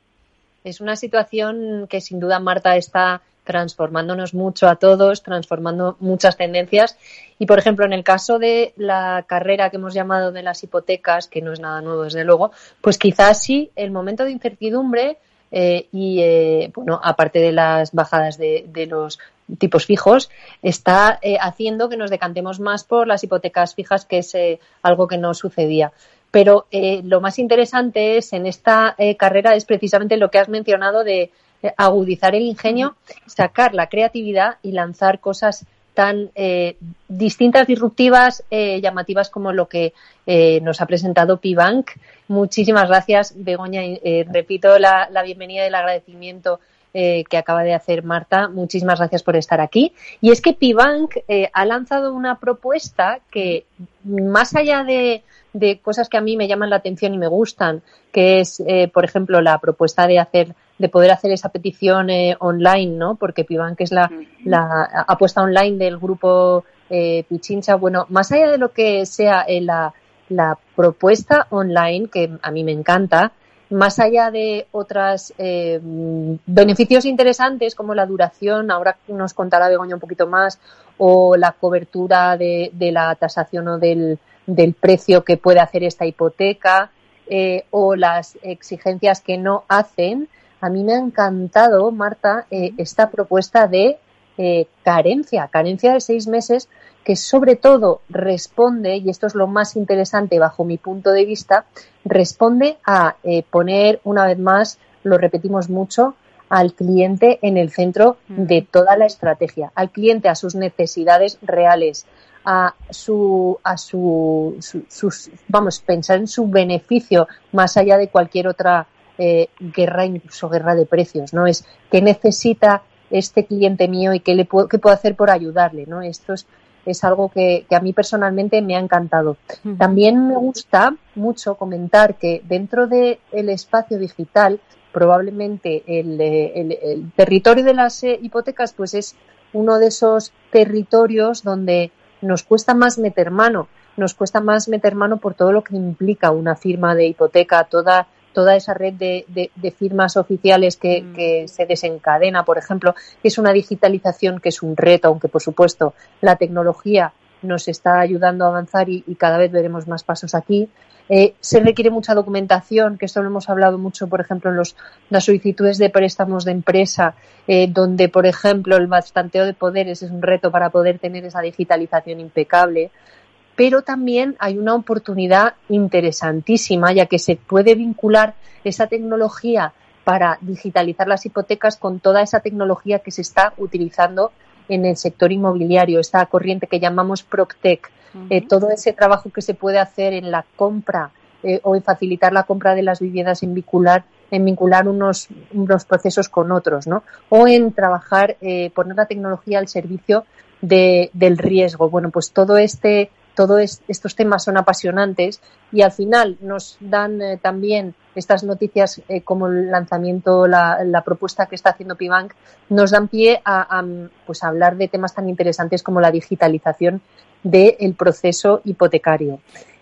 Es una situación que, sin duda, Marta, está transformándonos mucho a todos, transformando muchas tendencias. Y, por ejemplo, en el caso de la carrera que hemos llamado de las hipotecas, que no es nada nuevo, desde luego, pues quizás sí el momento de incertidumbre eh, y, eh, bueno, aparte de las bajadas de, de los tipos fijos, está eh, haciendo que nos decantemos más por las hipotecas fijas, que es eh, algo que no sucedía. Pero eh, lo más interesante es en esta eh, carrera es precisamente lo que has mencionado de agudizar el ingenio, sacar la creatividad y lanzar cosas tan eh, distintas, disruptivas, eh, llamativas como lo que eh, nos ha presentado Pibank. Muchísimas gracias, Begoña. Eh, repito la, la bienvenida y el agradecimiento eh, que acaba de hacer Marta. Muchísimas gracias por estar aquí. Y es que Pibank eh, ha lanzado una propuesta que, más allá de, de cosas que a mí me llaman la atención y me gustan, que es, eh, por ejemplo, la propuesta de hacer de poder hacer esa petición eh, online, ¿no? Porque Pibank es la, la apuesta online del grupo eh, Pichincha. Bueno, más allá de lo que sea eh, la, la propuesta online, que a mí me encanta, más allá de otros eh, beneficios interesantes como la duración, ahora nos contará Begoña un poquito más, o la cobertura de, de la tasación o del, del precio que puede hacer esta hipoteca, eh, o las exigencias que no hacen. A mí me ha encantado, Marta, eh, esta propuesta de eh, carencia, carencia de seis meses, que sobre todo responde, y esto es lo más interesante bajo mi punto de vista, responde a eh, poner una vez más, lo repetimos mucho, al cliente en el centro de toda la estrategia, al cliente, a sus necesidades reales, a su, a su, su sus, vamos, pensar en su beneficio más allá de cualquier otra Eh, guerra, incluso guerra de precios, ¿no? Es qué necesita este cliente mío y qué le puedo, qué puedo hacer por ayudarle, ¿no? Esto es, es algo que, que a mí personalmente me ha encantado. Uh-huh. También me gusta mucho comentar que dentro del espacio digital, probablemente el, el, el territorio de las eh, hipotecas, pues es uno de esos territorios donde nos cuesta más meter mano, nos cuesta más meter mano por todo lo que implica una firma de hipoteca, toda toda esa red de, de, de firmas oficiales que, mm. que se desencadena, por ejemplo, que es una digitalización que es un reto, aunque por supuesto la tecnología nos está ayudando a avanzar y, y cada vez veremos más pasos aquí. Eh, se requiere mucha documentación, que esto lo hemos hablado mucho, por ejemplo, en los, las solicitudes de préstamos de empresa, eh, donde, por ejemplo, el bastanteo de poderes es un reto para poder tener esa digitalización impecable. Pero también hay una oportunidad interesantísima, ya que se puede vincular esa tecnología para digitalizar las hipotecas con toda esa tecnología que se está utilizando en el sector inmobiliario, esta corriente que llamamos PropTech, uh-huh. eh, todo ese trabajo que se puede hacer en la compra eh, o en facilitar la compra de las viviendas, en vincular, en vincular unos, unos procesos con otros, ¿no? O en trabajar, eh, poner la tecnología al servicio de, del riesgo. Bueno, pues todo este Todos estos temas son apasionantes y al final nos dan eh, también estas noticias eh, como el lanzamiento, la, la propuesta que está haciendo Pibank, nos dan pie a, a, pues, a hablar de temas tan interesantes como la digitalización del proceso hipotecario.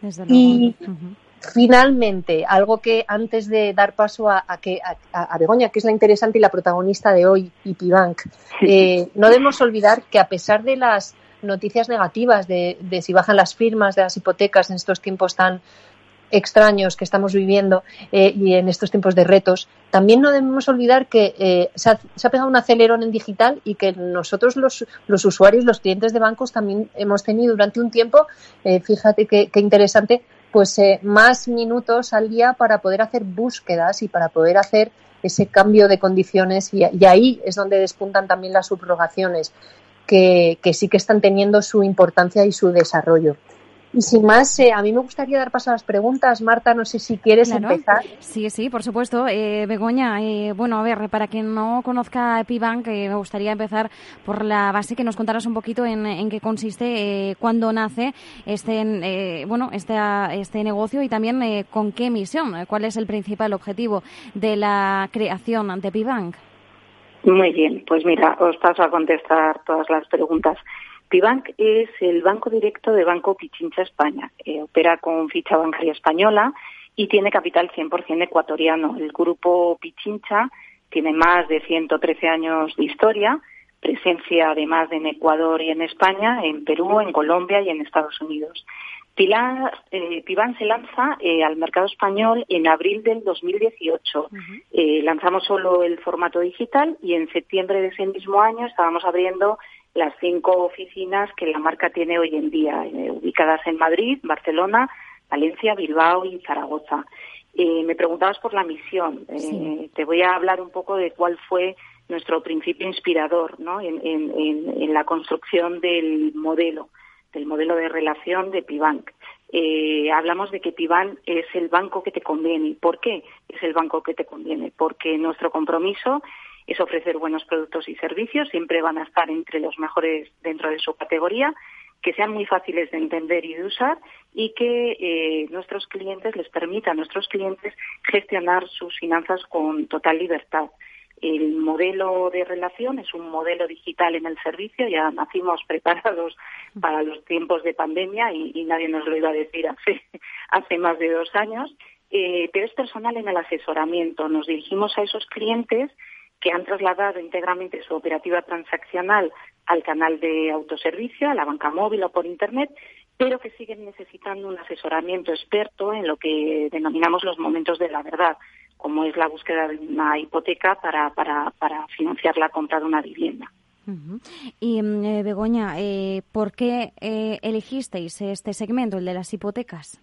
Y uh-huh. finalmente, algo que antes de dar paso a, a, que, a, a Begoña, que es la interesante y la protagonista de hoy, y Pibank, eh, no debemos olvidar que a pesar de las noticias negativas de, de si bajan las firmas de las hipotecas en estos tiempos tan extraños que estamos viviendo eh, y en estos tiempos de retos, también no debemos olvidar que eh, se, ha, se ha pegado un acelerón en digital y que nosotros los, los usuarios, los clientes de bancos también hemos tenido durante un tiempo, eh, fíjate qué interesante, pues eh, más minutos al día para poder hacer búsquedas y para poder hacer ese cambio de condiciones, y, y ahí es donde despuntan también las subrogaciones, que, que sí que están teniendo su importancia y su desarrollo. Y sin más, eh, a mí me gustaría dar paso a las preguntas. Marta, no sé si quieres claro. empezar. Sí, sí, por supuesto. Eh, Begoña, eh, bueno, a ver, para quien no conozca Pibank, eh, me gustaría empezar por la base, que nos contaras un poquito en, en qué consiste, eh, cuándo nace este, eh, bueno, este, este negocio y también eh, con qué misión, cuál es el principal objetivo de la creación de Pibank. Muy bien, pues mira, os paso a contestar todas las preguntas. Pibank es el banco directo de Banco Pichincha España. Eh, opera con ficha bancaria española y tiene capital cien por ciento ecuatoriano. El grupo Pichincha tiene más de ciento trece años de historia, presencia además en Ecuador y en España, en Perú, en Colombia y en Estados Unidos. Pilar, eh, Pibank se lanza eh, al mercado español en abril del dos mil dieciocho. Uh-huh. Eh, lanzamos solo el formato digital y en septiembre de ese mismo año estábamos abriendo las cinco oficinas que la marca tiene hoy en día, eh, ubicadas en Madrid, Barcelona, Valencia, Bilbao y Zaragoza. Eh, me preguntabas por la misión. Eh, sí. Te voy a hablar un poco de cuál fue nuestro principio inspirador, ¿no?, en, en, en, en la construcción del modelo, del modelo de relación de Pibank. Eh, hablamos de que Pibank es el banco que te conviene. ¿Por qué es el banco que te conviene? Porque nuestro compromiso es ofrecer buenos productos y servicios, siempre van a estar entre los mejores dentro de su categoría, que sean muy fáciles de entender y de usar y que eh, nuestros clientes les permita a nuestros clientes gestionar sus finanzas con total libertad. El modelo de relación es un modelo digital en el servicio, ya nacimos preparados para los tiempos de pandemia y, y nadie nos lo iba a decir hace, hace más de dos años, eh, pero es personal en el asesoramiento. Nos dirigimos a esos clientes que han trasladado íntegramente su operativa transaccional al canal de autoservicio, a la banca móvil o por Internet, pero que siguen necesitando un asesoramiento experto en lo que denominamos los momentos de la verdad, como es la búsqueda de una hipoteca para, para, para financiar la compra de una vivienda. Uh-huh. Y, eh, Begoña, eh, ¿por qué eh, elegisteis este segmento, el de las hipotecas?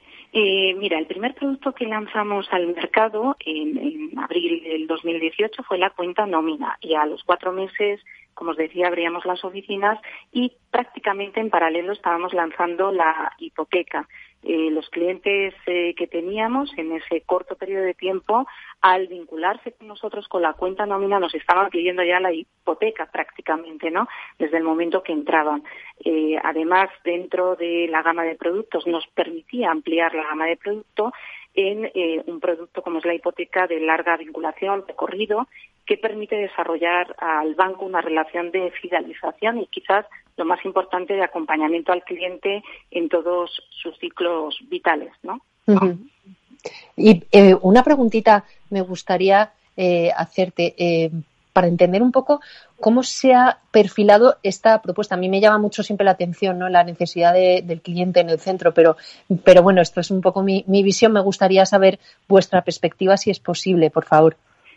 Eh, mira, el primer producto que lanzamos al mercado en, en abril del dos mil dieciocho fue la cuenta nómina y a los cuatro meses, como os decía, abríamos las oficinas y prácticamente en paralelo estábamos lanzando la hipoteca. Eh, los clientes eh, que teníamos en ese corto periodo de tiempo, al vincularse con nosotros con la cuenta nómina, nos estaban pidiendo ya la hipoteca prácticamente, ¿no?, desde el momento que entraban. Eh, además, dentro de la gama de productos, nos permitía ampliar la gama de producto en eh, un producto como es la hipoteca de larga vinculación, recorrido, que permite desarrollar al banco una relación de fidelización y quizás lo más importante, de acompañamiento al cliente en todos sus ciclos vitales, ¿no? Uh-huh. Y eh, una preguntita me gustaría eh, hacerte eh, para entender un poco cómo se ha perfilado esta propuesta. A mí me llama mucho siempre la atención, ¿no?, la necesidad de, del cliente en el centro, pero, pero bueno, esto es un poco mi, mi visión. Me gustaría saber vuestra perspectiva, si es posible, por favor.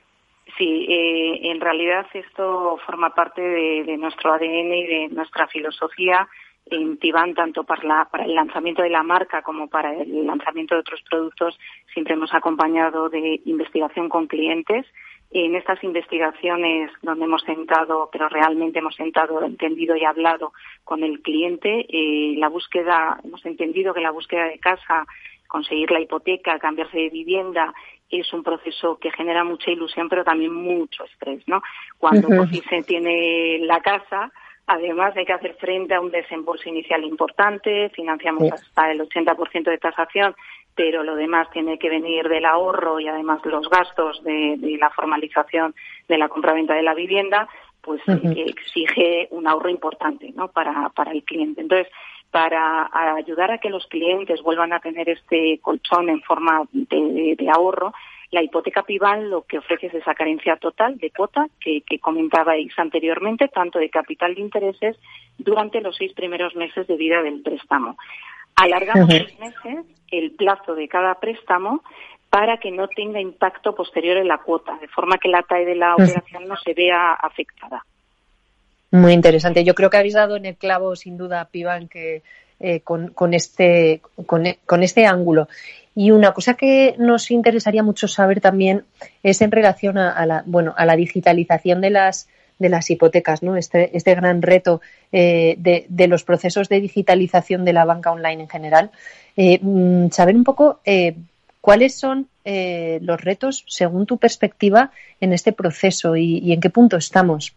Sí, eh, en realidad esto forma parte de, de nuestro A D N y de nuestra filosofía en Pibank, tanto para, la, para el lanzamiento de la marca como para el lanzamiento de otros productos. Siempre hemos acompañado de investigación con clientes. En estas investigaciones donde hemos sentado, pero realmente hemos sentado, entendido y hablado con el cliente, eh, la búsqueda, hemos entendido que la búsqueda de casa, conseguir la hipoteca, cambiarse de vivienda, es un proceso que genera mucha ilusión, pero también mucho estrés, ¿no? Cuando uh-huh. por fin se tiene la casa, además hay que hacer frente a un desembolso inicial importante, financiamos sí. hasta el ochenta por ciento de tasación, pero lo demás tiene que venir del ahorro y además los gastos de, de la formalización de la compraventa de la vivienda, pues uh-huh. eh, exige un ahorro importante, ¿no?, para, para el cliente. Entonces, para ayudar a que los clientes vuelvan a tener este colchón en forma de, de, de ahorro, la hipoteca Pibank lo que ofrece es esa carencia total de cuota que, que comentabais anteriormente, tanto de capital de intereses durante los seis primeros meses de vida del préstamo. Alargamos uh-huh. seis meses el plazo de cada préstamo para que no tenga impacto posterior en la cuota, de forma que la T A E de la uh-huh. operación no se vea afectada. Muy interesante. Yo creo que habéis dado en el clavo, sin duda, Pibank, que, eh, con, con, este, con, con este ángulo. Y una cosa que nos interesaría mucho saber también es en relación a, a la, bueno, a la digitalización de las de las hipotecas, ¿no? Este, este gran reto eh, de, de los procesos de digitalización de la banca online en general. Eh, saber un poco eh, cuáles son eh, los retos, según tu perspectiva, en este proceso y, y en qué punto estamos.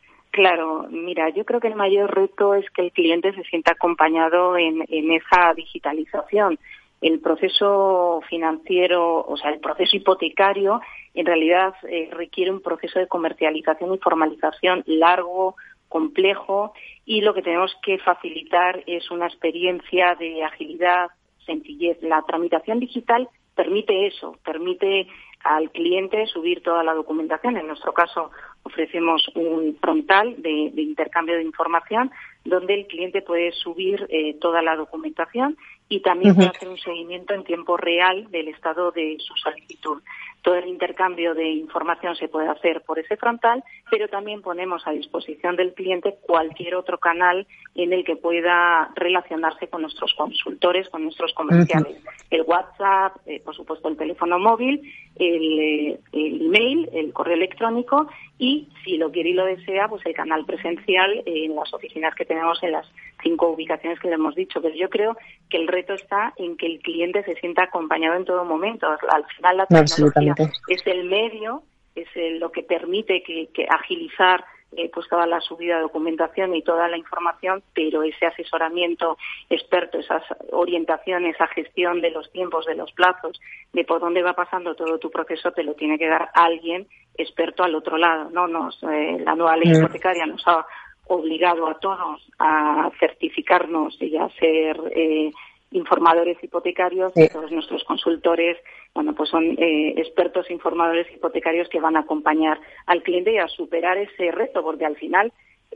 Claro, mira, yo creo que el mayor reto es que el cliente se sienta acompañado en, en esa digitalización. El proceso financiero, o sea, el proceso hipotecario, en realidad eh, requiere un proceso de comercialización y formalización largo, complejo, y lo que tenemos que facilitar es una experiencia de agilidad, sencillez. La tramitación digital permite eso, permite al cliente subir toda la documentación. En nuestro caso ofrecemos un frontal de, de intercambio de información donde el cliente puede subir eh, toda la documentación y también uh-huh. puede hacer un seguimiento en tiempo real del estado de su solicitud. Todo el intercambio de información se puede hacer por ese frontal, pero también ponemos a disposición del cliente cualquier otro canal en el que pueda relacionarse con nuestros consultores, con nuestros comerciales. Uh-huh. El WhatsApp, eh, por supuesto el teléfono móvil, el, eh, el email, el correo electrónico y, si lo quiere y lo desea, pues el canal presencial eh, en las oficinas que tenemos en las cinco ubicaciones que le hemos dicho. Pero yo creo que el reto está en que el cliente se sienta acompañado en todo momento. Al final la tecnología es el medio, es el, lo que permite que, que agilizar eh, pues toda la subida de documentación y toda la información, pero ese asesoramiento experto, esas orientaciones, esa gestión de los tiempos, de los plazos, de por dónde va pasando todo tu proceso, te lo tiene que dar alguien experto al otro lado. No nos eh, la nueva ley hipotecaria nos ha obligado a todos a certificarnos y a ser eh, informadores hipotecarios, sí. Y todos nuestros consultores, bueno, pues son eh, expertos informadores hipotecarios que van a acompañar al cliente y a superar ese reto, porque al final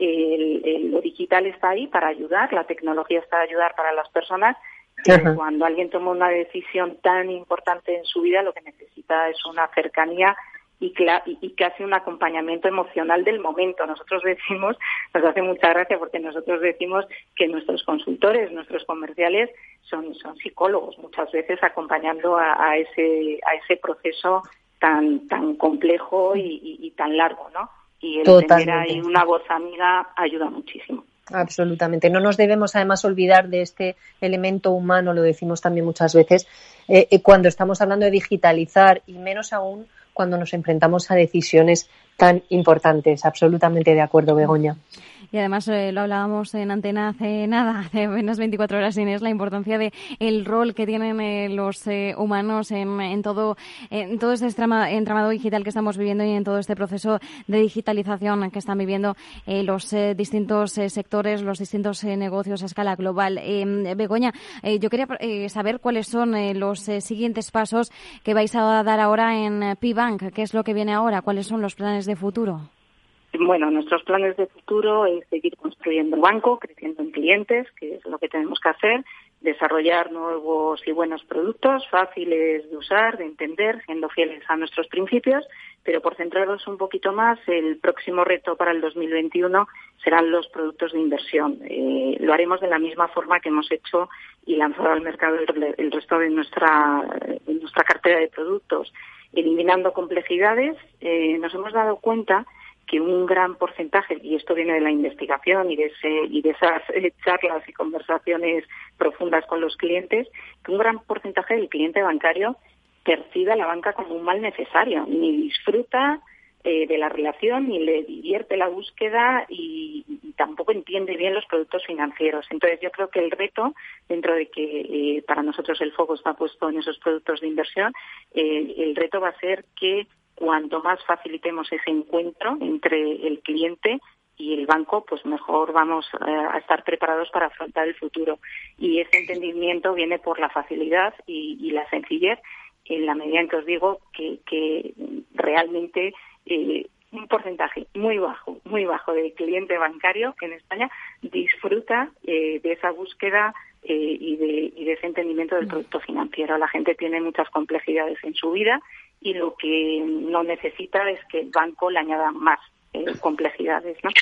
el, el, lo digital está ahí para ayudar, la tecnología está para ayudar para las personas, pero uh-huh. cuando alguien toma una decisión tan importante en su vida, lo que necesita es una cercanía y, cla- y, y casi un acompañamiento emocional del momento. Nosotros decimos, nos hace mucha gracia porque nosotros decimos que nuestros consultores, nuestros comerciales son, son psicólogos muchas veces acompañando a, a ese a ese proceso tan tan complejo y, y, y tan largo, ¿no? Y el Totalmente. tener ahí una voz amiga ayuda muchísimo. Absolutamente. No nos debemos además olvidar de este elemento humano, lo decimos también muchas veces, eh, eh, cuando estamos hablando de digitalizar y menos aún cuando nos enfrentamos a decisiones tan importantes. Absolutamente de acuerdo, Begoña. Y además eh, lo hablábamos en Antena hace nada, hace apenas veinticuatro horas, Inés, la importancia de el rol que tienen eh, los eh, humanos en, en todo en todo este estrama, entramado digital que estamos viviendo y en todo este proceso de digitalización que están viviendo eh, los eh, distintos eh, sectores, los distintos eh, negocios a escala global. Eh, Begoña, eh, yo quería eh, saber cuáles son eh, los eh, siguientes pasos que vais a dar ahora en eh, P-Bank. ¿Qué es lo que viene ahora? ¿Cuáles son los planes de futuro? Bueno, nuestros planes de futuro es seguir construyendo el banco, creciendo en clientes, que es lo que tenemos que hacer, desarrollar nuevos y buenos productos fáciles de usar, de entender, siendo fieles a nuestros principios, pero por centrarnos un poquito más, el próximo reto para el dos mil veintiuno serán los productos de inversión. Eh, lo haremos de la misma forma que hemos hecho y lanzado al mercado el, el resto de nuestra, de nuestra cartera de productos, eliminando complejidades. Eh, nos hemos dado cuenta que un gran porcentaje, y esto viene de la investigación y de, ese, y de esas eh, charlas y conversaciones profundas con los clientes, que un gran porcentaje del cliente bancario percibe a la banca como un mal necesario, ni disfruta eh, de la relación, ni le divierte la búsqueda y, y tampoco entiende bien los productos financieros. Entonces yo creo que el reto, dentro de que eh, para nosotros el foco está puesto en esos productos de inversión, eh, el reto va a ser que cuanto más facilitemos ese encuentro entre el cliente y el banco, pues mejor vamos a estar preparados para afrontar el futuro. Y ese entendimiento viene por la facilidad y, y la sencillez, en la medida en que os digo que, que realmente eh, un porcentaje muy bajo, muy bajo de cliente bancario en España disfruta eh, de esa búsqueda eh, y, de, y de ese entendimiento del producto financiero. La gente tiene muchas complejidades en su vida y lo que no necesita es que el banco le añada más eh, complejidades, ¿no?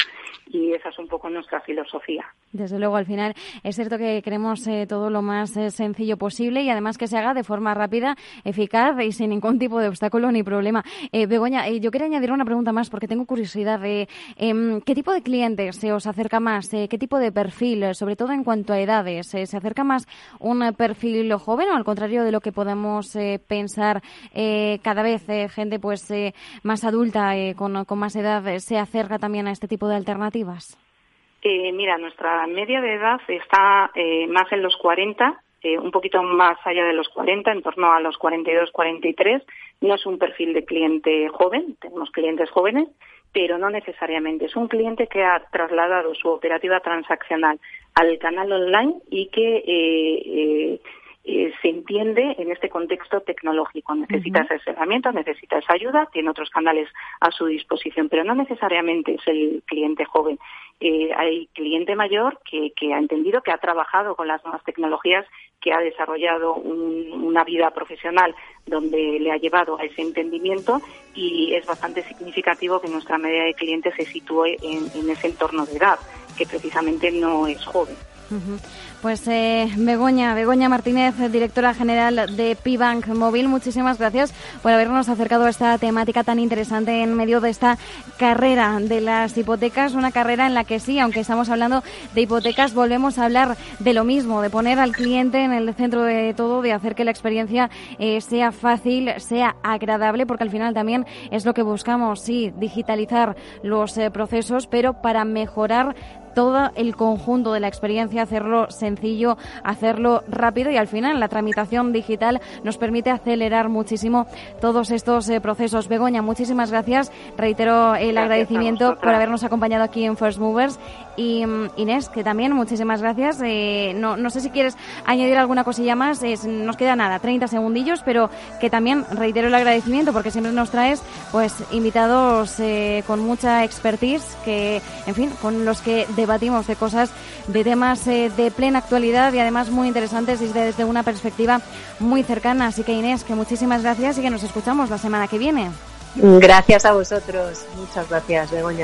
y esa es un poco nuestra filosofía. Desde luego, al final es cierto que queremos eh, todo lo más eh, sencillo posible y además que se haga de forma rápida, eficaz y sin ningún tipo de obstáculo ni problema. Eh, Begoña, eh, yo quería añadir una pregunta más porque tengo curiosidad. Eh, eh, ¿Qué tipo de clientes se os acerca más? Eh, ¿Qué tipo de perfil, sobre todo en cuanto a edades? Eh, ¿Se acerca más un perfil joven o al contrario de lo que podemos eh, pensar eh, cada vez eh, gente pues eh, más adulta, eh, con, con más edad, eh, se acerca también a este tipo de alternativas? Eh, mira, nuestra media de edad está eh, más en los cuarenta, eh, un poquito más allá de los cuarenta, en torno a los cuarenta y dos, cuarenta y tres. No es un perfil de cliente joven, tenemos clientes jóvenes, pero no necesariamente. Es un cliente que ha trasladado su operativa transaccional al canal online y que eh, eh, eh, se entiende en este contexto tecnológico. Necesita uh-huh. esa herramienta, necesita esa ayuda, tiene otros canales a su disposición, pero no necesariamente es el cliente joven. Eh, hay cliente mayor que, que ha entendido, que ha trabajado con las nuevas tecnologías, que ha desarrollado un, una vida profesional donde le ha llevado a ese entendimiento, y es bastante significativo que nuestra media de clientes se sitúe en, en ese entorno de edad, que precisamente no es joven. Uh-huh. Pues eh, Begoña, Begoña Martínez, directora general de Pibank Móvil, muchísimas gracias por habernos acercado a esta temática tan interesante en medio de esta carrera de las hipotecas, una carrera en la que sí, aunque estamos hablando de hipotecas, volvemos a hablar de lo mismo, de poner al cliente en el centro de todo, de hacer que la experiencia eh, sea fácil, sea agradable, porque al final también es lo que buscamos, sí, digitalizar los eh, procesos, pero para mejorar todo el conjunto de la experiencia, hacerlo sencillo, hacerlo rápido, y al final la tramitación digital nos permite acelerar muchísimo todos estos eh, procesos. Begoña, muchísimas gracias. Reitero el gracias agradecimiento por habernos acompañado aquí en First Movers. Y um, Inés, que también muchísimas gracias. Eh, no, no sé si quieres añadir alguna cosilla más. Es, nos queda nada, treinta segundillos, pero que también reitero el agradecimiento porque siempre nos traes pues invitados eh, con mucha expertise, que, en fin, con los que debatimos de cosas, de temas eh, de plena actualidad y además muy interesantes y desde una perspectiva muy cercana. Así que Inés, que muchísimas gracias y que nos escuchamos la semana que viene. Gracias a vosotros. Muchas gracias, Begoña.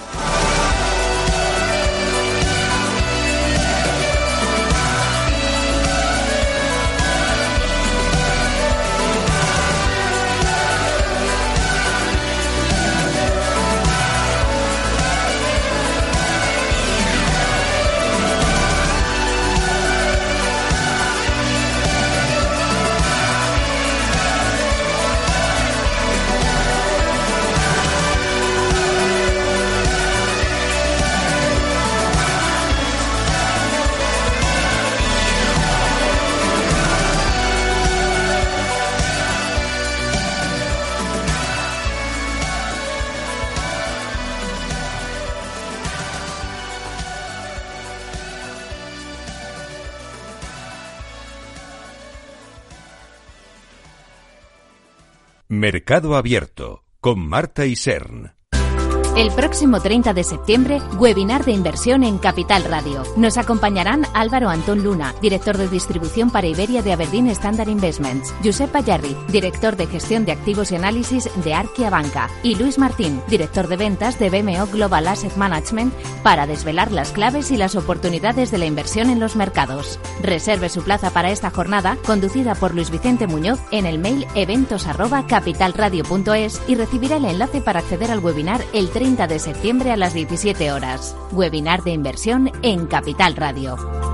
Mercado Abierto, con Marta Isern. El próximo treinta de septiembre, webinar de inversión en Capital Radio. Nos acompañarán Álvaro Antón Luna, director de distribución para Iberia de Aberdeen Standard Investments, Josep Bayarri, director de gestión de activos y análisis de Arquia Banca, y Luis Martín, director de ventas de B M O Global Asset Management, para desvelar las claves y las oportunidades de la inversión en los mercados. Reserve su plaza para esta jornada, conducida por Luis Vicente Muñoz, en el mail eventos arroba capitalradio punto es y recibirá el enlace para acceder al webinar el treinta de septiembre a las diecisiete horas. Webinar de inversión en Capital Radio.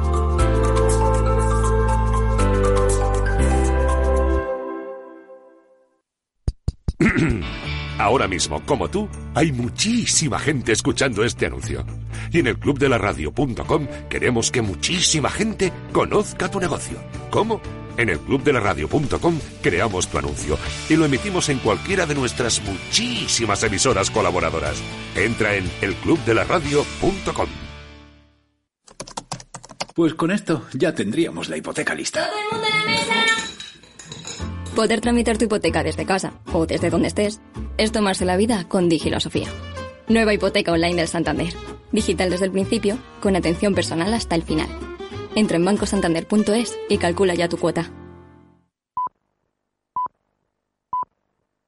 Ahora mismo, como tú, hay muchísima gente escuchando este anuncio. Y en el club de la radio punto com queremos que muchísima gente conozca tu negocio. ¿Cómo? En el club de la radio punto com creamos tu anuncio y lo emitimos en cualquiera de nuestras muchísimas emisoras colaboradoras. Entra en el club de la radio punto com. Pues con esto ya tendríamos la hipoteca lista. ¡Todo el mundo a la mesa! Poder tramitar tu hipoteca desde casa o desde donde estés es tomarse la vida con Digilosofía. Nueva hipoteca online del Santander. Digital desde el principio, con atención personal hasta el final. Entra en banco santander punto es y calcula ya tu cuota.